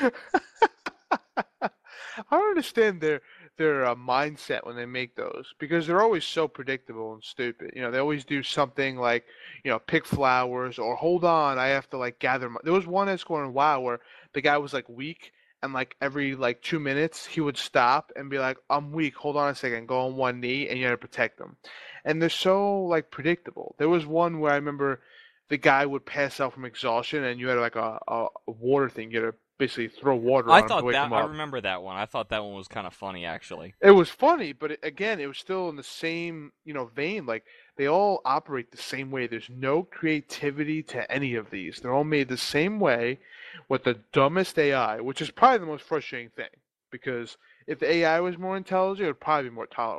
I don't understand their mindset when they make those, because they're always so predictable and stupid. They always do something like, pick flowers, or hold on, I have to like gather. There was one escort in WoW where the guy was like weak, and like every like 2 minutes he would stop and be like, I'm weak, hold on a second, go on one knee, and you had to protect them. And they're so like predictable. There was one where I remember the guy would pass out from exhaustion, and you had like a water thing. You had to basically throw water on him to wake him I up. remember that one. I thought that one was kind of funny, actually. It was funny, but again, it was still in the same, vein. Like, they all operate the same way. There's no creativity to any of these. They're all made the same way with the dumbest AI, which is probably the most frustrating thing. Because if the AI was more intelligent, it would probably be more tolerable.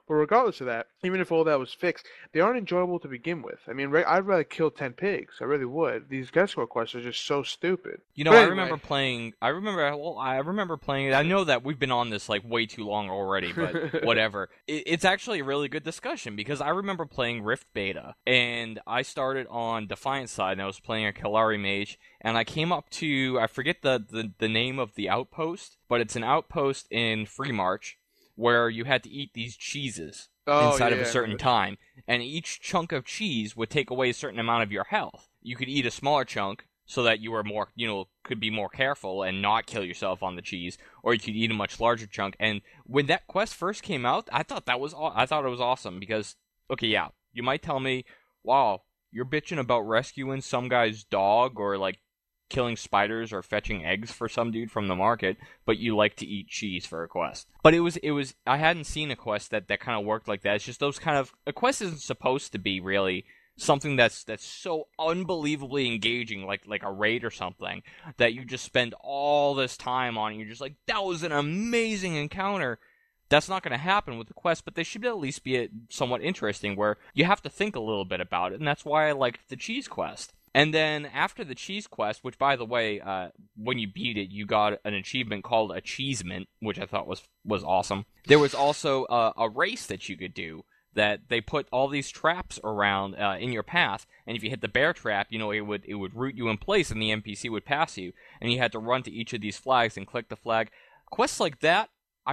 But regardless of that, even if all that was fixed, they aren't enjoyable to begin with. I mean, I'd rather kill 10 pigs. I really would. These escort quests are just so stupid. You know, But I anyway. remember playing. I remember playing it. I know that we've been on this like way too long already, but whatever. It's actually a really good discussion because I remember playing Rift Beta, and I started on Defiant side, and I was playing a Kalari mage, and I came up to, I forget the name of the outpost, but it's an outpost in Free March where you had to eat these cheeses inside of a certain time, and each chunk of cheese would take away a certain amount of your health. You could eat a smaller chunk so that you were more, could be more careful and not kill yourself on the cheese, or you could eat a much larger chunk. And when that quest first came out, I thought it was awesome because, okay, yeah, you might tell me, wow, you're bitching about rescuing some guy's dog or like killing spiders or fetching eggs for some dude from the market, but you like to eat cheese for a quest. But it was I hadn't seen a quest that kind of worked like that. It's just those kind of, a quest isn't supposed to be really something that's so unbelievably engaging, like a raid or something, that you just spend all this time on, and you're just like, that was an amazing encounter. That's not going to happen with the quest, but they should at least be somewhat interesting, where you have to think a little bit about it, and that's why I liked the cheese quest. And then after the cheese quest, which by the way, when you beat it, you got an achievement called Achievement, which I thought was awesome. There was also a race that you could do that they put all these traps around in your path, and if you hit the bear trap, it would root you in place, and the NPC would pass you, and you had to run to each of these flags and click the flag. Quests like that,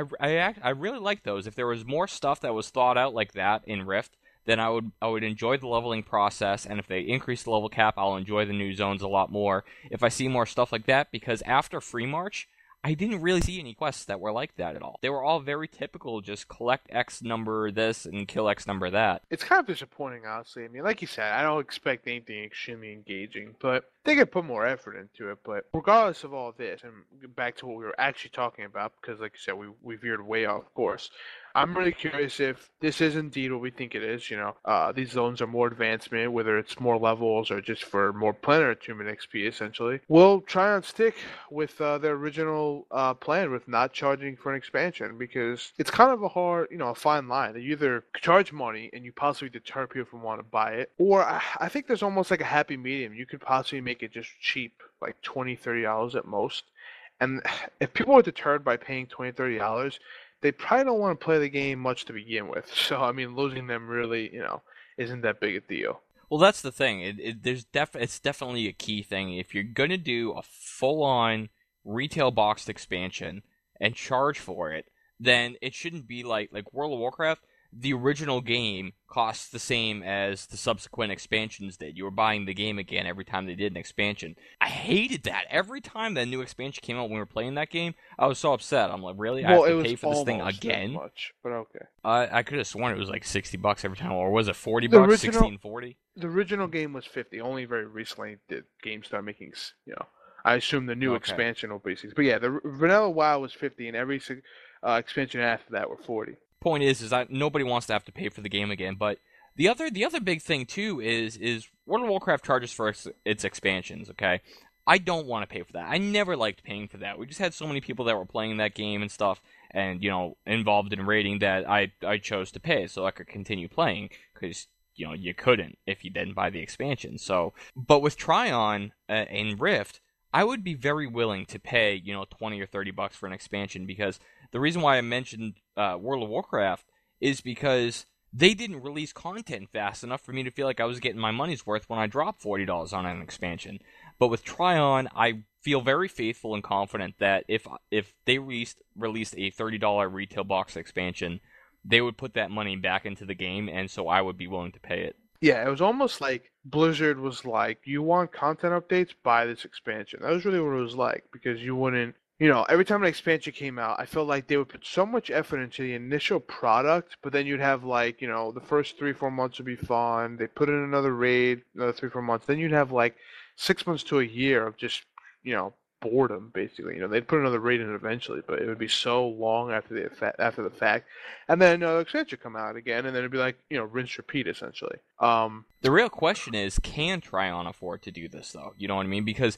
I really like those. If there was more stuff that was thought out like that in Rift, then I would enjoy the leveling process, and if they increase the level cap, I'll enjoy the new zones a lot more if I see more stuff like that, because after Free March, I didn't really see any quests that were like that at all. They were all very typical, just collect X number this and kill X number that. It's kind of disappointing, honestly. I mean, like you said, I don't expect anything extremely engaging, but they could put more effort into it. But regardless of all this, and back to what we were actually talking about, because like you said, we veered way off course. I'm really curious if this is indeed what we think it is. These zones are more advancement, whether it's more levels or just for more planar attunement XP, essentially. We'll try and stick with their original plan with not charging for an expansion, because it's kind of a fine line. You either charge money and you possibly deter people from wanting to buy it, or I think there's almost like a happy medium. You could possibly make it just cheap, like $20, $30 at most. And if people are deterred by paying $20, $30, they probably don't want to play the game much to begin with. So, I mean, losing them really, isn't that big a deal. Well, that's the thing. It's definitely a key thing. If you're going to do a full-on retail boxed expansion and charge for it, then it shouldn't be like World of Warcraft. The original game costs the same as the subsequent expansions did. You were buying the game again every time they did an expansion. I hated that. Every time that new expansion came out when we were playing that game, I was so upset. I'm like, really? I have to pay for this thing again? Much, but okay. I could have sworn it was like $60 every time, or was it $40? $16.40? The original game was $50. Only very recently did games start making, I assume the new expansion will be $60. But yeah, the vanilla WoW was $50, and every expansion after that were $40. Point is that nobody wants to have to pay for the game again. But the other big thing too is World of Warcraft charges for its expansions. Okay, I don't want to pay for that. I never liked paying for that. We just had so many people that were playing that game and stuff, and involved in raiding, that I chose to pay so I could continue playing, because you couldn't if you didn't buy the expansion. So, but with Tryon and Rift, I would be very willing to pay $20 or $30 for an expansion, because the reason why I mentioned World of Warcraft is because they didn't release content fast enough for me to feel like I was getting my money's worth when I dropped $40 on an expansion. But with Tryon, I feel very faithful and confident that if they released a $30 retail box expansion, they would put that money back into the game, and so I would be willing to pay it. Yeah, it was almost like Blizzard was like, you want content updates? Buy this expansion. That was really what it was like, because you wouldn't, every time an expansion came out, I felt like they would put so much effort into the initial product, but then you'd have the first 3-4 months would be fun. They put in another raid, another 3-4 months. Then you'd have 6 months to a year of just, boredom, basically. They'd put another raid in eventually, but it would be so long after the fact. And then another expansion come out again, and then it'd be like, rinse, repeat, essentially. The real question is, can Tryon afford to do this, though? You know what I mean? Because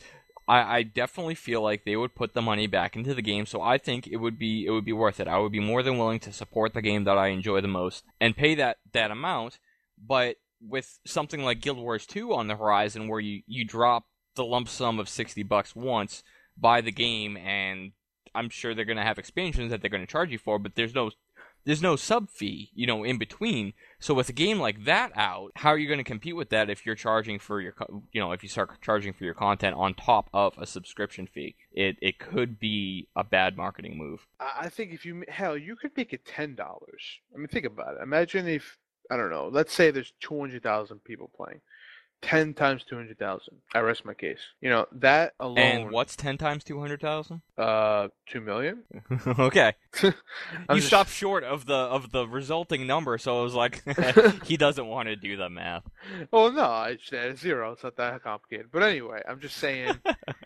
I definitely feel like they would put the money back into the game, so I think it would be worth it. I would be more than willing to support the game that I enjoy the most and pay that amount, but with something like Guild Wars 2 on the horizon where you drop the lump sum of $60 once, buy the game, and I'm sure they're going to have expansions that they're going to charge you for, but there's no sub fee, in between. So with a game like that out, how are you going to compete with that if you're charging for if you start charging for your content on top of a subscription fee? It could be a bad marketing move. I think you could make it $10. I mean, think about it. Imagine if, I don't know, let's say there's 200,000 people playing. 10 times 200,000. I rest my case. That alone. And what's 10 times 200,000? 2 million. Okay. You stopped short of the resulting number, so I was like, he doesn't want to do the math. Oh no, I just added 0. It's not that complicated. But anyway, I'm just saying,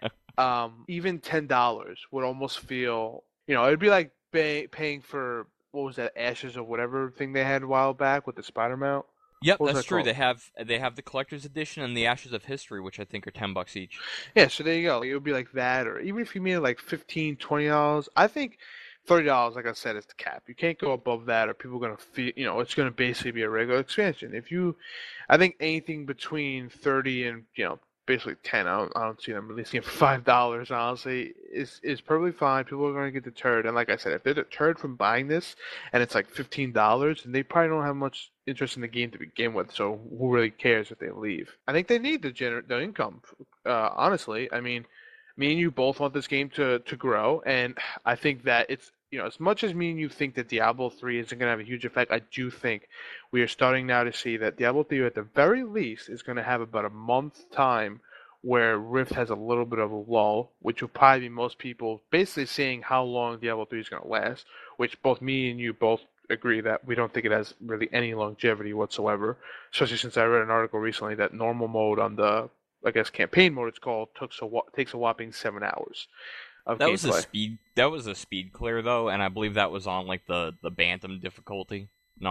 even $10 would almost feel, it'd be like paying for, what was that, Ashes or whatever thing they had a while back with the spider mount. Yep, that's true. They have the collector's edition and the Ashes of History, which I think are $10 each. Yeah, so there you go. It would be like that, or even if you made it like $15, $20, I think $30, like I said, is the cap. You can't go above that, or people are gonna feel, it's gonna basically be a regular expansion. I think anything between 30 and basically 10. I don't see them releasing it for $5. Honestly, is perfectly fine. People are going to get deterred, and like I said, if they're deterred from buying this, and it's like $15, then they probably don't have much interest in the game to begin with. So who really cares if they leave? I think they need the income. Honestly, I mean, me and you both want this game to grow, and I think that it's. As much as me and you think that Diablo 3 isn't going to have a huge effect, I do think we are starting now to see that Diablo 3, at the very least, is going to have about a month time where Rift has a little bit of a lull, which will probably be most people basically seeing how long Diablo 3 is going to last, which both me and you both agree that we don't think it has really any longevity whatsoever, especially since I read an article recently that normal mode on the, I guess, campaign mode it's called, takes a whopping 7 hours. That was a speed clear though, and I believe that was on like the Bantam difficulty.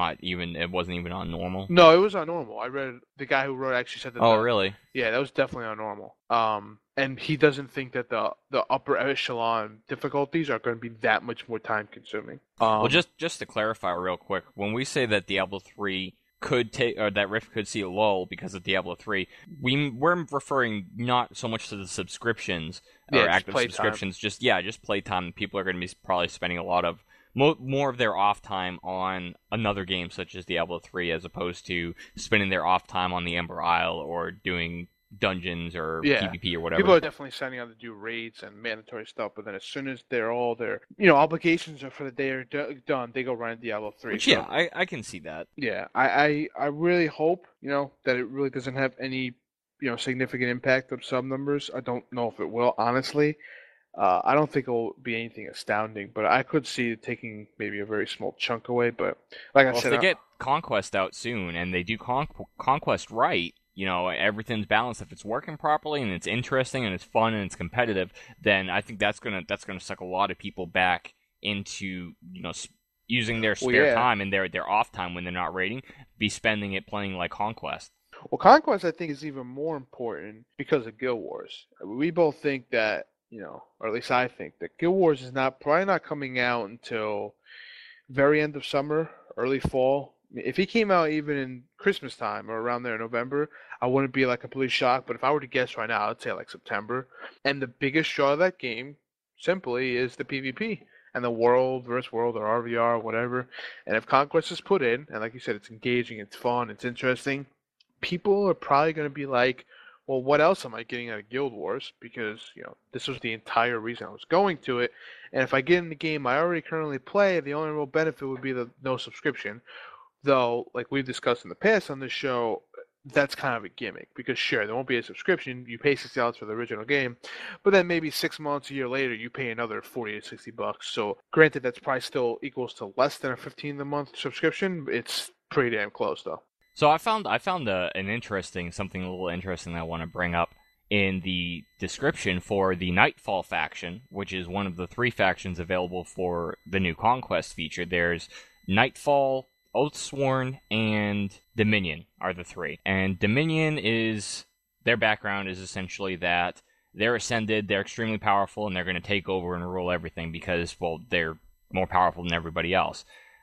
It wasn't even on normal. No, it was on normal. I read the guy who wrote actually said that. Oh, really? Yeah, that was definitely on normal. And he doesn't think that the upper echelon difficulties are going to be that much more time consuming. Well, just to clarify real quick, when we say that Diablo 3 could take, or that Rift could see a lull because of Diablo 3, we're referring not so much to the subscriptions or active subscriptions, just playtime. People are going to be probably spending a lot of more of their off time on another game such as Diablo 3 as opposed to spending their off time on the Ember Isle or doing dungeons or PvP or whatever. People are definitely signing up to do raids and mandatory stuff, but then as soon as their obligations are for the day are done, they go right into Diablo 3. Which, I can see that. Yeah, I really hope, that it really doesn't have any, significant impact of sub numbers. I don't know if it will, honestly. I don't think it will be anything astounding, but I could see it taking maybe a very small chunk away. But like I said, if they get Conquest out soon and they do Conquest right, everything's balanced. If it's working properly and it's interesting and it's fun and it's competitive, then I think that's gonna suck a lot of people back into using their spare time and their off time when they're not raiding, be spending it playing like Conquest. Well, Conquest I think is even more important because of Guild Wars. We both think that, or at least I think that Guild Wars is probably not coming out until very end of summer, early fall. If he came out even in Christmas time or around there in November, I wouldn't be like completely shocked. But if I were to guess right now, I'd say like September. And the biggest draw of that game simply is the PvP and the world versus world or RVR or whatever. And if Conquest is put in, and like you said, it's engaging, it's fun, it's interesting, people are probably going to be like, well, what else am I getting out of Guild Wars? Because, this was the entire reason I was going to it. And if I get in the game I already currently play, the only real benefit would be the no subscription. Though, like we've discussed in the past on this show, that's kind of a gimmick. Because sure, there won't be a subscription. You pay $60 for the original game. But then maybe 6 months, a year later, you pay another $40 to $60. So granted, that's probably still equals to less than a $15 a month subscription. It's pretty damn close, though. So I found something a little interesting that I want to bring up in the description for the Nightfall faction, which is one of the 3 factions available for the new Conquest feature. There's Nightfall, Oathsworn, and Dominion are the 3. And Dominion their background is essentially that they're ascended, they're extremely powerful, and they're going to take over and rule everything because, well, they're more powerful than everybody else.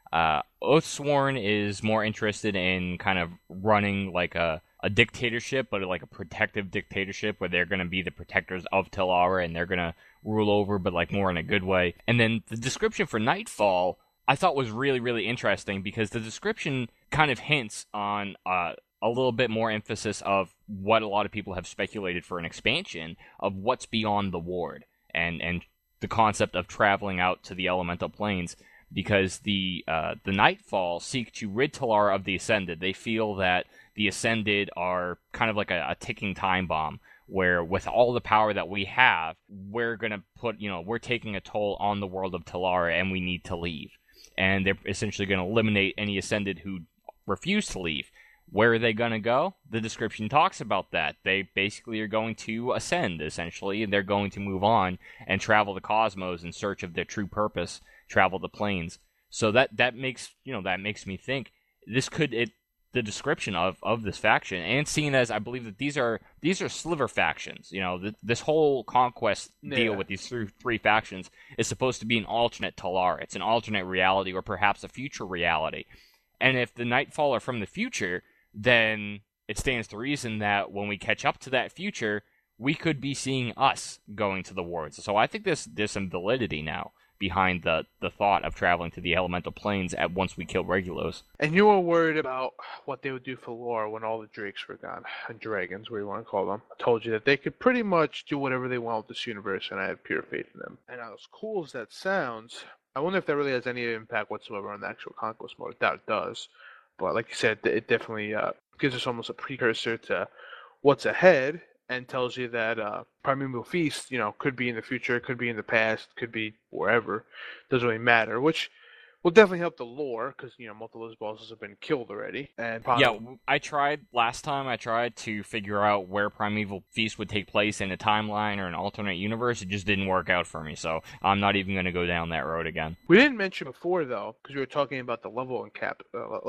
Oathsworn is more interested in kind of running like a dictatorship, but like a protective dictatorship where they're going to be the protectors of Telara and they're going to rule over, but like more in a good way. And then the description for Nightfall I thought was really, really interesting because the description kind of hints on a little bit more emphasis of what a lot of people have speculated for an expansion of what's beyond the ward and the concept of traveling out to the elemental planes, because the Nightfall seek to rid Telara of the Ascended. They feel that the Ascended are kind of like a ticking time bomb, where with all the power that we have, we're going to put, we're taking a toll on the world of Telara and we need to leave. And they're essentially going to eliminate any Ascended who refuse to leave. Where are they going to go? The description talks about that. They basically are going to ascend, essentially, and they're going to move on and travel the cosmos in search of their true purpose, travel the planes. So that makes me think this the description of this faction, and seeing as I believe that these are sliver factions, this whole conquest deal with these three factions is supposed to be an alternate Telara. It's an alternate reality or perhaps a future reality. And if the Nightfall are from the future, then it stands to reason that when we catch up to that future, we could be seeing us going to the wards. So I think there's some validity now behind the thought of traveling to the elemental planes once we kill Regulos. And you were worried about what they would do for lore when all the Drakes were gone, and Dragons, whatever you want to call them. I told you that they could pretty much do whatever they want with this universe, and I have pure faith in them. And as cool as that sounds, I wonder if that really has any impact whatsoever on the actual conquest mode. I doubt it does. But like you said, it definitely gives us almost a precursor to what's ahead, and tells you that Primeval Feast, could be in the future, could be in the past, could be wherever. Doesn't really matter, which will definitely help the lore, because, multiple of those bosses have been killed already. And probably... Yeah, last time I tried to figure out where Primeval Feast would take place in a timeline or an alternate universe. It just didn't work out for me, so I'm not even going to go down that road again. We didn't mention before, though, because we were talking about the level cap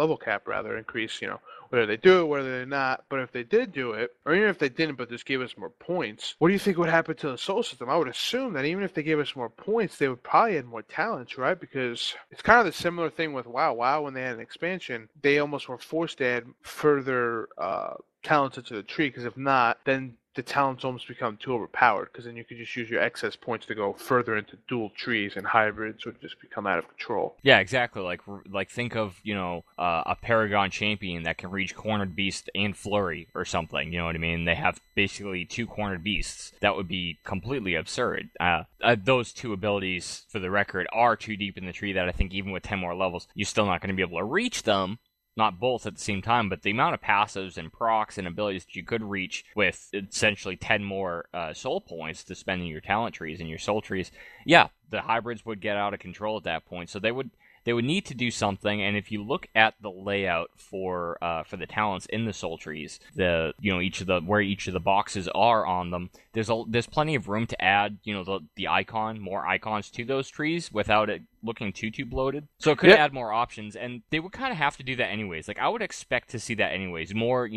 increase, whether they do it, whether they're not. But if they did do it, or even if they didn't but just gave us more points, what do you think would happen to the soul system? I would assume that even if they gave us more points, they would probably add more talents, right? Because it's kind of the similar thing with WoW. WoW, when they had an expansion, they almost were forced to add further talents into the tree, because if not, then the talents almost become too overpowered, because then you could just use your excess points to go further into dual trees, and hybrids would just become out of control. Yeah, exactly. Like think of, a Paragon champion that can reach Cornered Beast and Flurry or something, you know what I mean? They have basically 2 Cornered Beasts. That would be completely absurd. Those 2 abilities, for the record, are too deep in the tree that I think even with 10 more levels, you're still not going to be able to reach them. Not both at the same time, but the amount of passives and procs and abilities that you could reach with essentially 10 more soul points to spend in your talent trees and your soul trees, yeah, the hybrids would get out of control at that point. So they would need to do something. And if you look at the layout for the talents in the soul trees, where each of the boxes are on them, there's plenty of room to add more icons to those trees without it looking too bloated. So it could add more options, and they would kind of have to do that anyways. Like, I would expect to see that anyways. More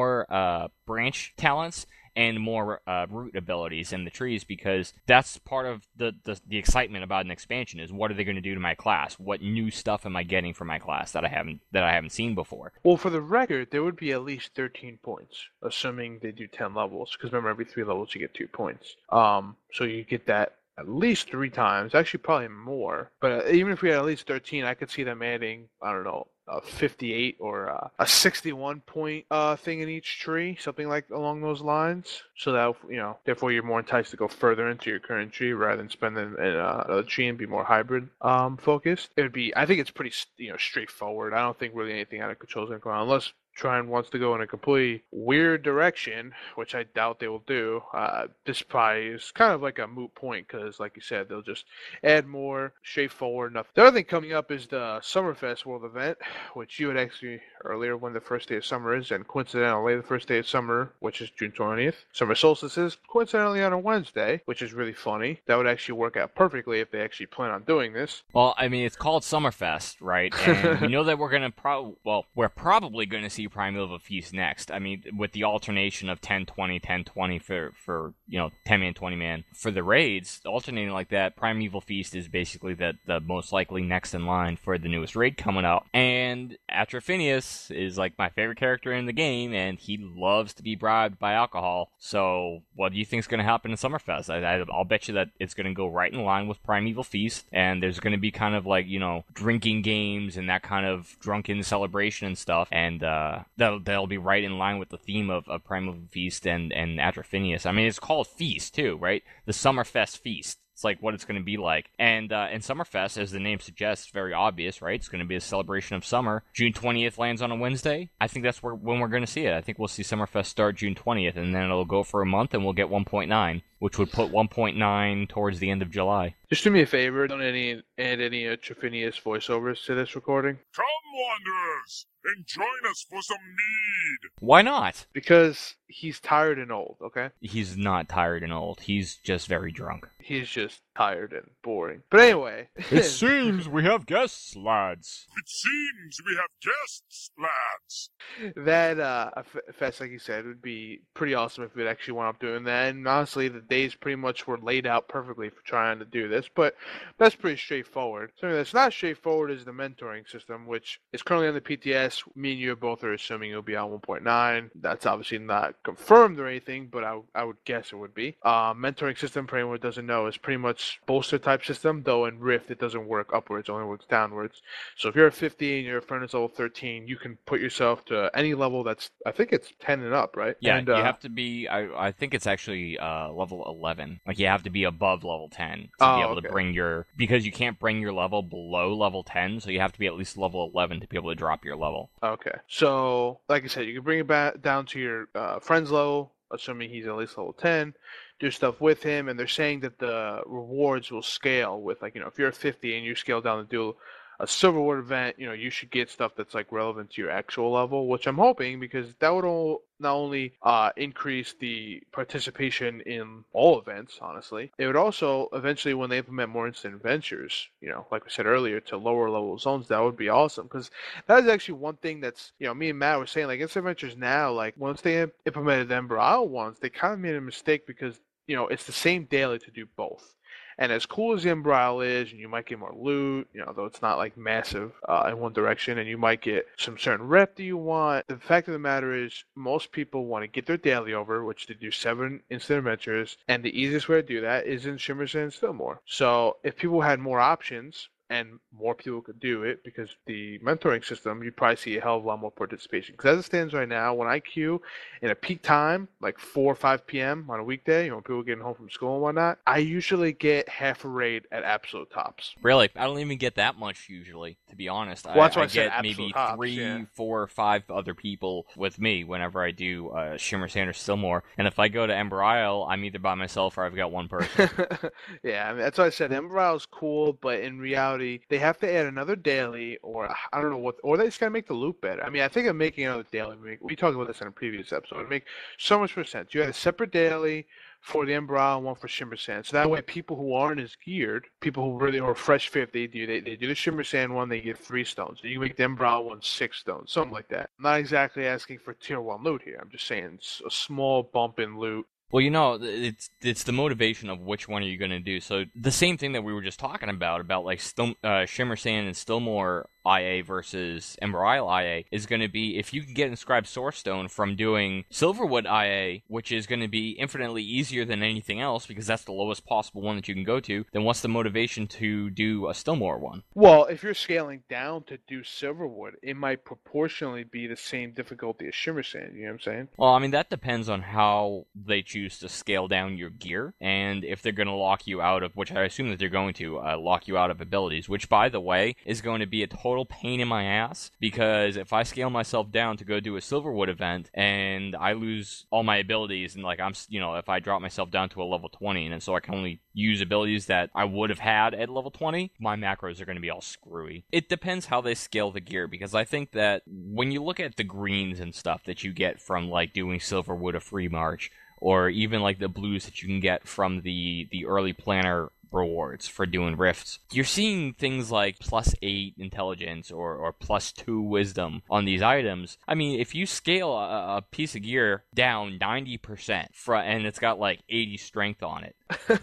branch talents and more root abilities in the trees, because that's part of the excitement about an expansion is what are they going to do to my class? What new stuff am I getting for my class that I haven't seen before? Well, for the record, there would be at least 13 points, assuming they do 10 levels, because remember, every 3 levels you get 2 points. So you get that at least 3 times, actually probably more. But even if we had at least 13, I could see them adding, I don't know, a 58 or a 61 point thing in each tree, something like along those lines. So that, therefore you're more enticed to go further into your current tree rather than spend in another tree and be more hybrid focused. I think it's pretty, straightforward. I don't think really anything out of control is going to go on, unless Trine wants to go in a completely weird direction, which I doubt they will do. This probably is kind of like a moot point, because like you said, they'll just add more straightforward enough. The other thing coming up is the Summerfest World Event, which you had actually earlier when the first day of summer is, and coincidentally the first day of summer, which is June 20th. Summer solstice is coincidentally on a Wednesday, which is really funny. That would actually work out perfectly if they actually plan on doing this. Well, I mean, it's called Summerfest, right? And we know that we're going to we're probably going to see see Primeval Feast next. I mean, with the alternation of 10-20, 10-20 for 10-man, 20-man for the raids, alternating like that, Primeval Feast is basically the most likely next in line for the newest raid coming out. And Atrophinius is like my favorite character in the game, and he loves to be bribed by alcohol. So what do you think is going to happen in Summerfest? I'll bet you that it's going to go right in line with Primeval Feast, and there's going to be kind of like, drinking games and that kind of drunken celebration and stuff, and that'll be right in line with the theme of Primeval Feast and Atrophinius. I mean, it's called Feast too, right? The Summerfest Feast. It's like what it's going to be like. And Summerfest, as the name suggests, very obvious, right? It's going to be a celebration of summer. June 20th lands on a Wednesday. I think that's when we're going to see it. I think we'll see Summerfest start June 20th, and then it'll go for a month, and we'll get 1.9, which would put 1.9 towards the end of July. Just do me a favor, don't add any Atrophinius voiceovers to this recording. Come, Wanderers, and join us for some mead. Why not? Because he's tired and old, okay? He's not tired and old. He's just very drunk. He's just tired and boring. But anyway. It seems we have guests, lads. It seems we have guests, lads. That fest, like you said, would be pretty awesome if we'd actually wound up doing that. And honestly, the days pretty much were laid out perfectly for trying to do this. But that's pretty straightforward. Something that's not straightforward is the mentoring system, which is currently on the PTS. Me and you both are assuming it'll be on 1.9. That's obviously not confirmed or anything, but I would guess it would be. Mentoring system, for anyone who doesn't know, is pretty much bolster type system, though in Rift it doesn't work upwards, it only works downwards. So if you're at 50 and your friend is level 13, you can put yourself to any level that's, I think it's 10 and up, right? Yeah, and, you have to be, I think it's actually level 11. Like, you have to be above level 10 to be able to bring because you can't bring your level below level 10, so you have to be at least level 11 to be able to drop your level. Okay. So, like I said, you can bring it back down to your friend's level, assuming he's at least level 10, do stuff with him, and they're saying that the rewards will scale with, like, if you're at 50 and you scale down to do a Silverwood event, you should get stuff that's, like, relevant to your actual level, which I'm hoping, because that would not only increase the participation in all events, honestly, it would also, eventually, when they implement more instant adventures, like we said earlier, to lower level zones, that would be awesome, because that is actually one thing that's, me and Matt were saying, like, instant adventures now, like, once they implemented the Ember Isle ones, they kind of made a mistake, because it's the same daily to do both. And as cool as the Ember Isle is, and you might get more loot, though it's not like massive in one direction, and you might get some certain rep that you want, the fact of the matter is most people want to get their daily over, which they do 7 instant adventures, and the easiest way to do that is in Shimmer Sand Stillmore. So if people had more options, and more people could do it, because the mentoring system, you'd probably see a hell of a lot more participation. Because as it stands right now, when I queue in a peak time, like 4 or 5 p.m. on a weekday, when people are getting home from school and whatnot, I usually get half a raid at absolute tops. Really? I don't even get that much usually, to be honest. Well, that's why I said get maybe tops, 3, 4, 5 other people with me whenever I do Shimmer Sand or Stillmore. And if I go to Ember Isle, I'm either by myself or I've got one person. Yeah, that's why I said Ember Isle is cool, but in reality, they have to add another daily, or I don't know what, or they just gotta make the loop better. I mean, I think of making another daily. We talked about this in a previous episode. It make so much more sense. You had a separate daily for the Ember Isle and one for Shimmer Sand. So that way, people who aren't as geared, people who really are fresh fifth, they do the Shimmer Sand one, they get 3 stones. You can make the Ember Isle one 6 stones, something like that. I'm not exactly asking for tier 1 loot here. I'm just saying it's a small bump in loot. Well, it's the motivation of which one are you going to do. So the same thing that we were just talking about like Shimmer Sand and Stillmore IA versus Ember Isle IA is going to be, if you can get Inscribed Source Stone from doing Silverwood IA, which is going to be infinitely easier than anything else because that's the lowest possible one that you can go to, then what's the motivation to do a Stillmore one? Well, if you're scaling down to do Silverwood, it might proportionally be the same difficulty as Shimmer Sand, you know what I'm saying? Well, I mean, that depends on how they choose to scale down your gear, and if they're going to lock you out of, which I assume that they're going to, lock you out of abilities, which, by the way, is going to be a total pain in my ass, because if I scale myself down to go do a Silverwood event and I lose all my abilities, and like if I drop myself down to a level 20 and so I can only use abilities that I would have had at level 20, my macros are going to be all screwy. It depends how they scale the gear, because I think that when you look at the greens and stuff that you get from like doing Silverwood a free march, or even like the blues that you can get from the early planner rewards for doing rifts, you're seeing things like +8 intelligence or +2 wisdom on these items. I mean, if you scale a piece of gear down 90% and it's got like 80 strength on it,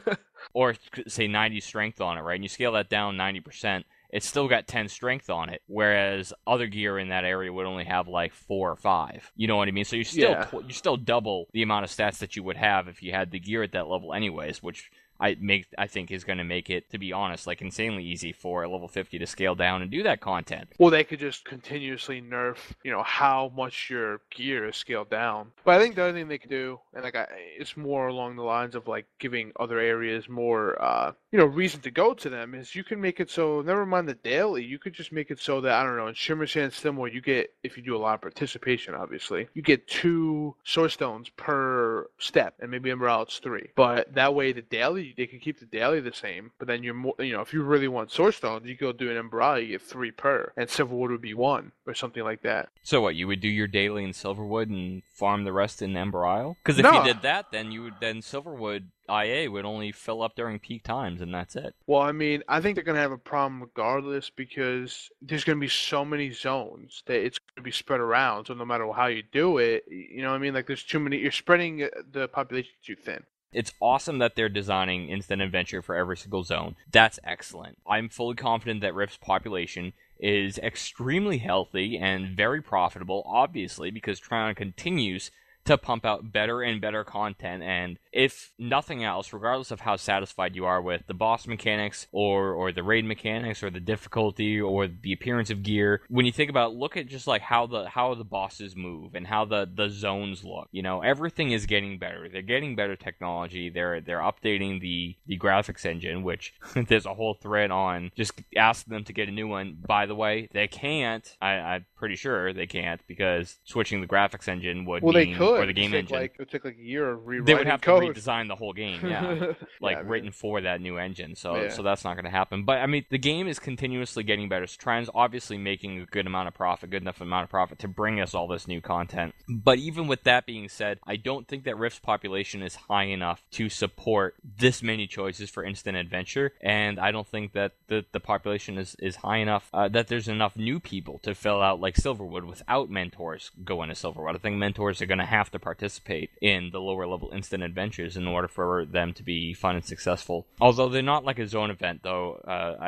or say 90 strength on it, right? And you scale that down 90%, it's still got 10 strength on it, whereas other gear in that area would only have like 4 or 5. You know what I mean? So you still double the amount of stats that you would have if you had the gear at that level anyways, which I think is going to make it, to be honest, like insanely easy for a level 50 to scale down and do that content. Well, they could just continuously nerf, how much your gear is scaled down. But I think the other thing they could do, and it's more along the lines of like giving other areas more, reason to go to them, is you can make it so, never mind the daily, you could just make it so that, I don't know, in Shimmer Sand Stimwell, you get, if you do a lot of participation, obviously, you get 2 Source Stones per step, and maybe Emerald it's 3. But that way, the daily, they can keep the daily the same, but then you're more, if you really want Source Stones, you go do an Embryo, you get 3 per, and Silverwood would be 1, or something like that. So what, you would do your daily in Silverwood and farm the rest in Embryo? Because if you did that, then Silverwood IA would only fill up during peak times, and that's it. Well, I mean, I think they're going to have a problem regardless, because there's going to be so many zones that it's going to be spread around, so no matter how you do it, you know what I mean? Like, there's too many, you're spreading the population too thin. It's awesome that they're designing instant adventure for every single zone. That's excellent. I'm fully confident that Rift's population is extremely healthy and very profitable, obviously, because Trion continues to pump out better and better content, and if nothing else, regardless of how satisfied you are with the boss mechanics or the raid mechanics or the difficulty or the appearance of gear, when you think about, look at just like how the bosses move and how the zones look, everything is getting better. They're getting better technology. They're updating the graphics engine, which there's a whole thread on just asking them to get a new one. By the way, they can't. I'm pretty sure they can't, because switching the graphics engine would mean, or the game engine, it would take like a year of rewriting. They would have code. to redesign the whole game, written for that new engine. So that's not going to happen. But I mean, the game is continuously getting better. So Trion's obviously making a good enough amount of profit to bring us all this new content. But even with that being said, I don't think that Rift's population is high enough to support this many choices for instant adventure, and I don't think that the population is high enough that there's enough new people to fill out like Silverwood without mentors going to Silverwood. I think mentors are going to have to participate in the lower level instant adventures in order for them to be fun and successful. Although they're not like a zone event, though,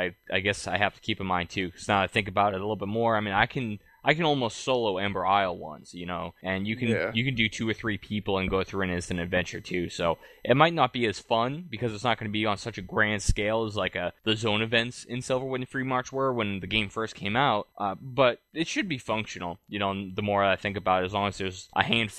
I guess I have to keep in mind too, because now I think about it a little bit more. I mean, I can almost solo Ember Isle once, and you can do 2 or 3 people and go through an instant adventure too. So it might not be as fun because it's not going to be on such a grand scale as like the zone events in Silverwood and Free March were when the game first came out. But it should be functional. The more I think about it, as long as there's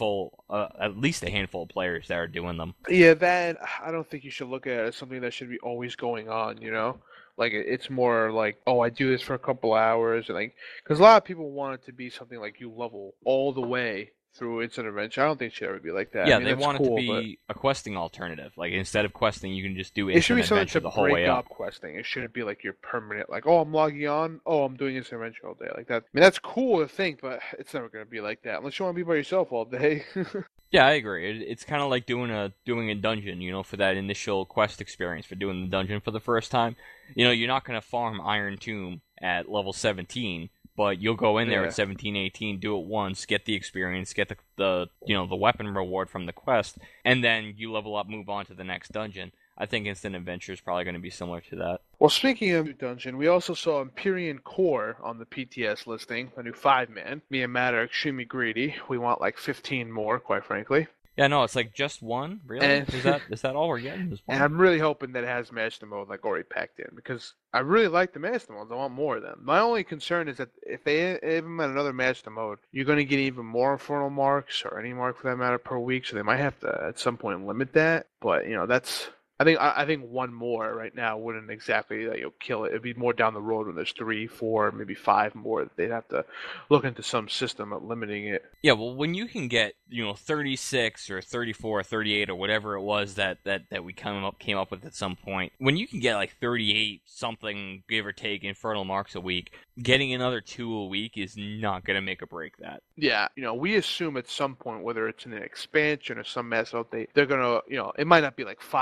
at least a handful of players that are doing them. Yeah, that I don't think you should look at it as something that should be always going on. Like, it's more like, oh, I do this for a couple hours, and like, because a lot of people want it to be something like you level all the way through instant adventure. I don't think it should ever be like that. Yeah, I mean, they want it to cool, be a questing alternative. Like, instead of questing, you can just do instant adventure the whole way up. It should be something to break up questing. It shouldn't be like your permanent, like, oh, I'm logging on, oh, I'm doing instant adventure all day. Like that. I mean, that's cool to think, but it's never going to be like that unless you want to be by yourself all day. Yeah, I agree. It's kind of like doing a dungeon, for that initial quest experience, for doing the dungeon for the first time. You're not going to farm Iron Tomb at level 17, but you'll go in there at 17, 18, do it once, get the experience, get the weapon reward from the quest, and then you level up, move on to the next dungeon. I think Instant Adventure is probably going to be similar to that. Well, speaking of new dungeon, we also saw Empyrean Core on the PTS listing, a new 5-man. Me and Matt are extremely greedy. We want like 15 more, quite frankly. Yeah, no, it's like just one? Really? Is that all we're getting? And I'm really hoping that it has Master Mode like already packed in, because I really like the Master Modes. I want more of them. My only concern is that if they implement another Master Mode, you're going to get even more Infernal Marks, or any mark for that matter, per week, so they might have to at some point limit that. But, that's... I think one more right now wouldn't exactly kill it. It'd be more down the road when there's 3, 4, maybe 5 more. They'd have to look into some system of limiting it. Yeah, well, when you can get 36 or 34 or 38 or whatever it was that we came up with at some point, when you can get like 38 something, give or take, Infernal Marks a week, getting another 2 a week is not going to make or break that. Yeah, we assume at some point, whether it's in an expansion or some mass update, they're going to, it might not be like 5 at once.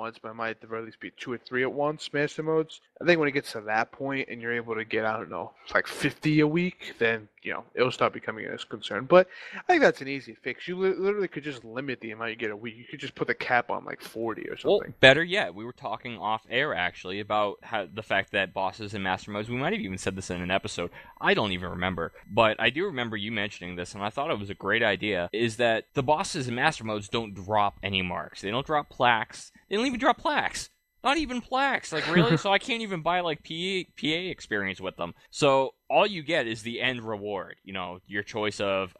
once, but it might at the very least be 2 or 3 at once, master modes. I think when it gets to that point and you're able to get, I don't know, like 50 a week, then, it'll start becoming a concern. But I think that's an easy fix. You literally could just limit the amount you get a week. You could just put the cap on like 40 or something. Well, better yet, we were talking off air actually about the fact that bosses and master modes, we might have even said this in an episode. I don't even remember. But I do remember you mentioning this, and I thought it was a great idea, is that the bosses and master modes don't drop any marks. They don't drop plaques. They don't even drop plaques. Not even plaques. Like, really? So I can't even buy, like, PA experience with them. So all you get is the end reward. Your choice of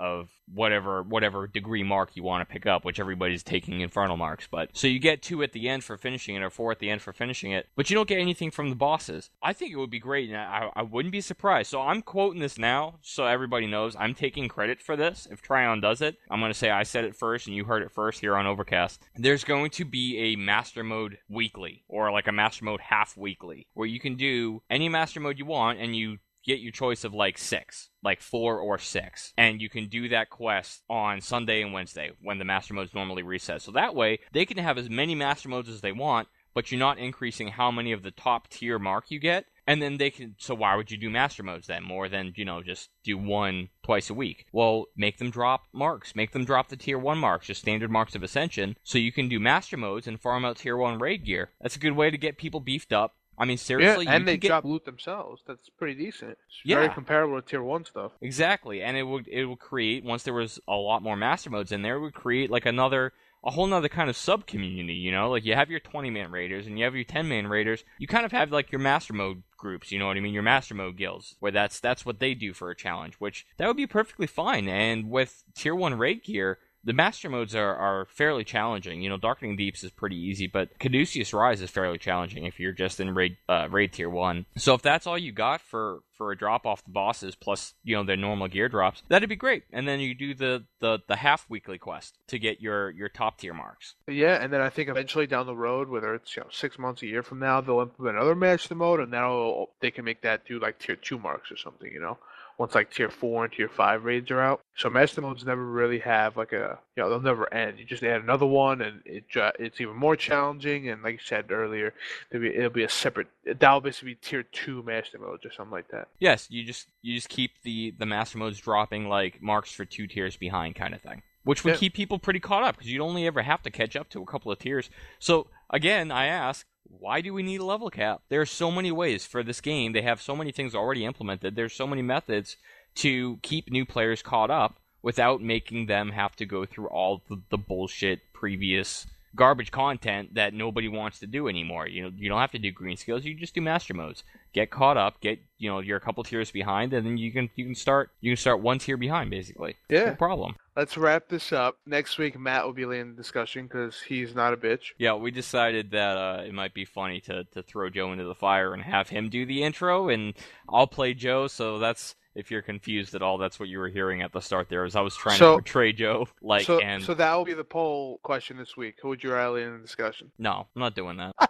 whatever degree mark you want to pick up, which everybody's taking infernal marks. But so you get 2 at the end for finishing it, or 4 at the end for finishing it, but you don't get anything from the bosses. I think it would be great, and I wouldn't be surprised. So I'm quoting this now, so everybody knows I'm taking credit for this. If Tryon does it, I'm going to say I said it first, and you heard it first here on Overcast. There's going to be a master mode weekly, or like a master mode half weekly, where you can do any master mode you want, and you get your choice of like 6, like 4 or 6, and you can do that quest on Sunday and Wednesday when the master modes normally reset. So that way they can have as many master modes as they want, but you're not increasing how many of the top tier mark you get. And then so why would you do master modes then, more than, just do 1 twice a week? Well, make them drop marks. Make them drop the tier 1 marks, just standard marks of Ascension, so you can do master modes and farm out tier 1 raid gear. That's a good way to get people beefed up. I mean, seriously, and they drop loot themselves. That's pretty decent. It's very comparable to tier 1 stuff. Exactly, and it would create, once there was a lot more master modes in there, it would create like a whole nother kind of sub-community, Like, you have your 20-man raiders, and you have your 10-man raiders. You kind of have, like, your master mode groups, you know what I mean? Your master mode guilds, where that's what they do for a challenge, which that would be perfectly fine. And with tier 1 raid gear, the master modes are fairly challenging. Darkening Deeps is pretty easy, but Caduceus Rise is fairly challenging if you're just in raid tier 1. So if that's all you got for a drop off the bosses plus, their normal gear drops, that'd be great. And then you do the half weekly quest to get your top tier marks. Yeah, and then I think eventually down the road, whether it's 6 months, a year from now, they'll implement another master mode, and now they can make that do like tier 2 marks or something, once like tier 4 and tier 5 raids are out. So master modes never really have like they'll never end. You just add another one, and it's even more challenging. And like you said earlier, it'll be a separate. That'll basically be tier 2 master modes or something like that. Yes, you just keep the master modes dropping like marks for 2 tiers behind kind of thing, which would keep people pretty caught up because you'd only ever have to catch up to a couple of tiers. So again, I ask, why do we need a level cap? There are so many ways for this game. They have so many things already implemented. There's so many methods to keep new players caught up without making them have to go through all the bullshit previous garbage content that nobody wants to do anymore. You don't have to do green skills. You just do master modes. Get caught up. Get you're a couple tiers behind, and then you can start 1 tier behind basically. Yeah, no problem. Let's wrap this up. Next week, Matt will be leading the discussion because he's not a bitch. Yeah, we decided that it might be funny to throw Joe into the fire and have him do the intro, and I'll play Joe. So that's, if you're confused at all, that's what you were hearing at the start there, as I was trying to portray Joe. So that will be the poll question this week. Who would you rather lead in the discussion? No, I'm not doing that.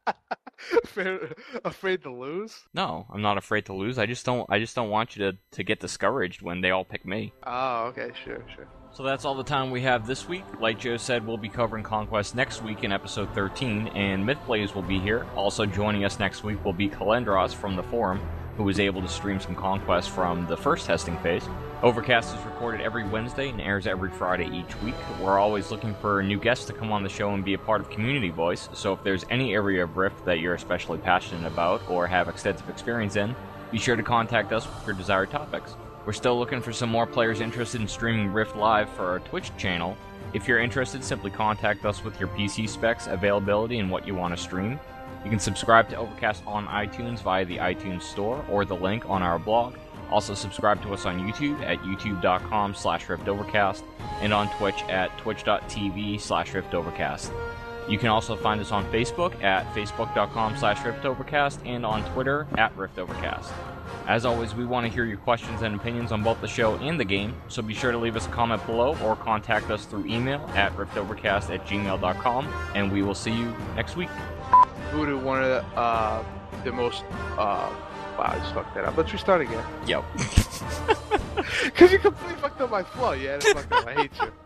Afraid to lose? No, I'm not afraid to lose. I just don't want you to get discouraged when they all pick me. Oh, okay, sure. So that's all the time we have this week. Like Joe said, we'll be covering Conquest next week in episode 13, and Mythblaze will be here. Also joining us next week will be Kalendros from the forum, who was able to stream some Conquest from the first testing phase. Overcast is recorded every Wednesday and airs every Friday each week. We're always looking for new guests to come on the show and be a part of Community Voice, so if there's any area of Rift that you're especially passionate about or have extensive experience in, be sure to contact us with your desired topics. We're still looking for some more players interested in streaming Rift Live for our Twitch channel. If you're interested, simply contact us with your PC specs, availability, and what you want to stream. You can subscribe to Overcast on iTunes via the iTunes Store or the link on our blog. Also subscribe to us on YouTube at youtube.com/RiftOvercast and on Twitch at twitch.tv/RiftOvercast. You can also find us on Facebook at facebook.com/RiftOvercast and on Twitter at RiftOvercast. As always, we want to hear your questions and opinions on both the show and the game, so be sure to leave us a comment below or contact us through email at riftovercast@gmail.com, and we will see you next week. Who would have wanted the most... wow, I just fucked that up. Let's restart again. Yo. Because you completely fucked up my flow. Yeah, I fucked up. I hate you.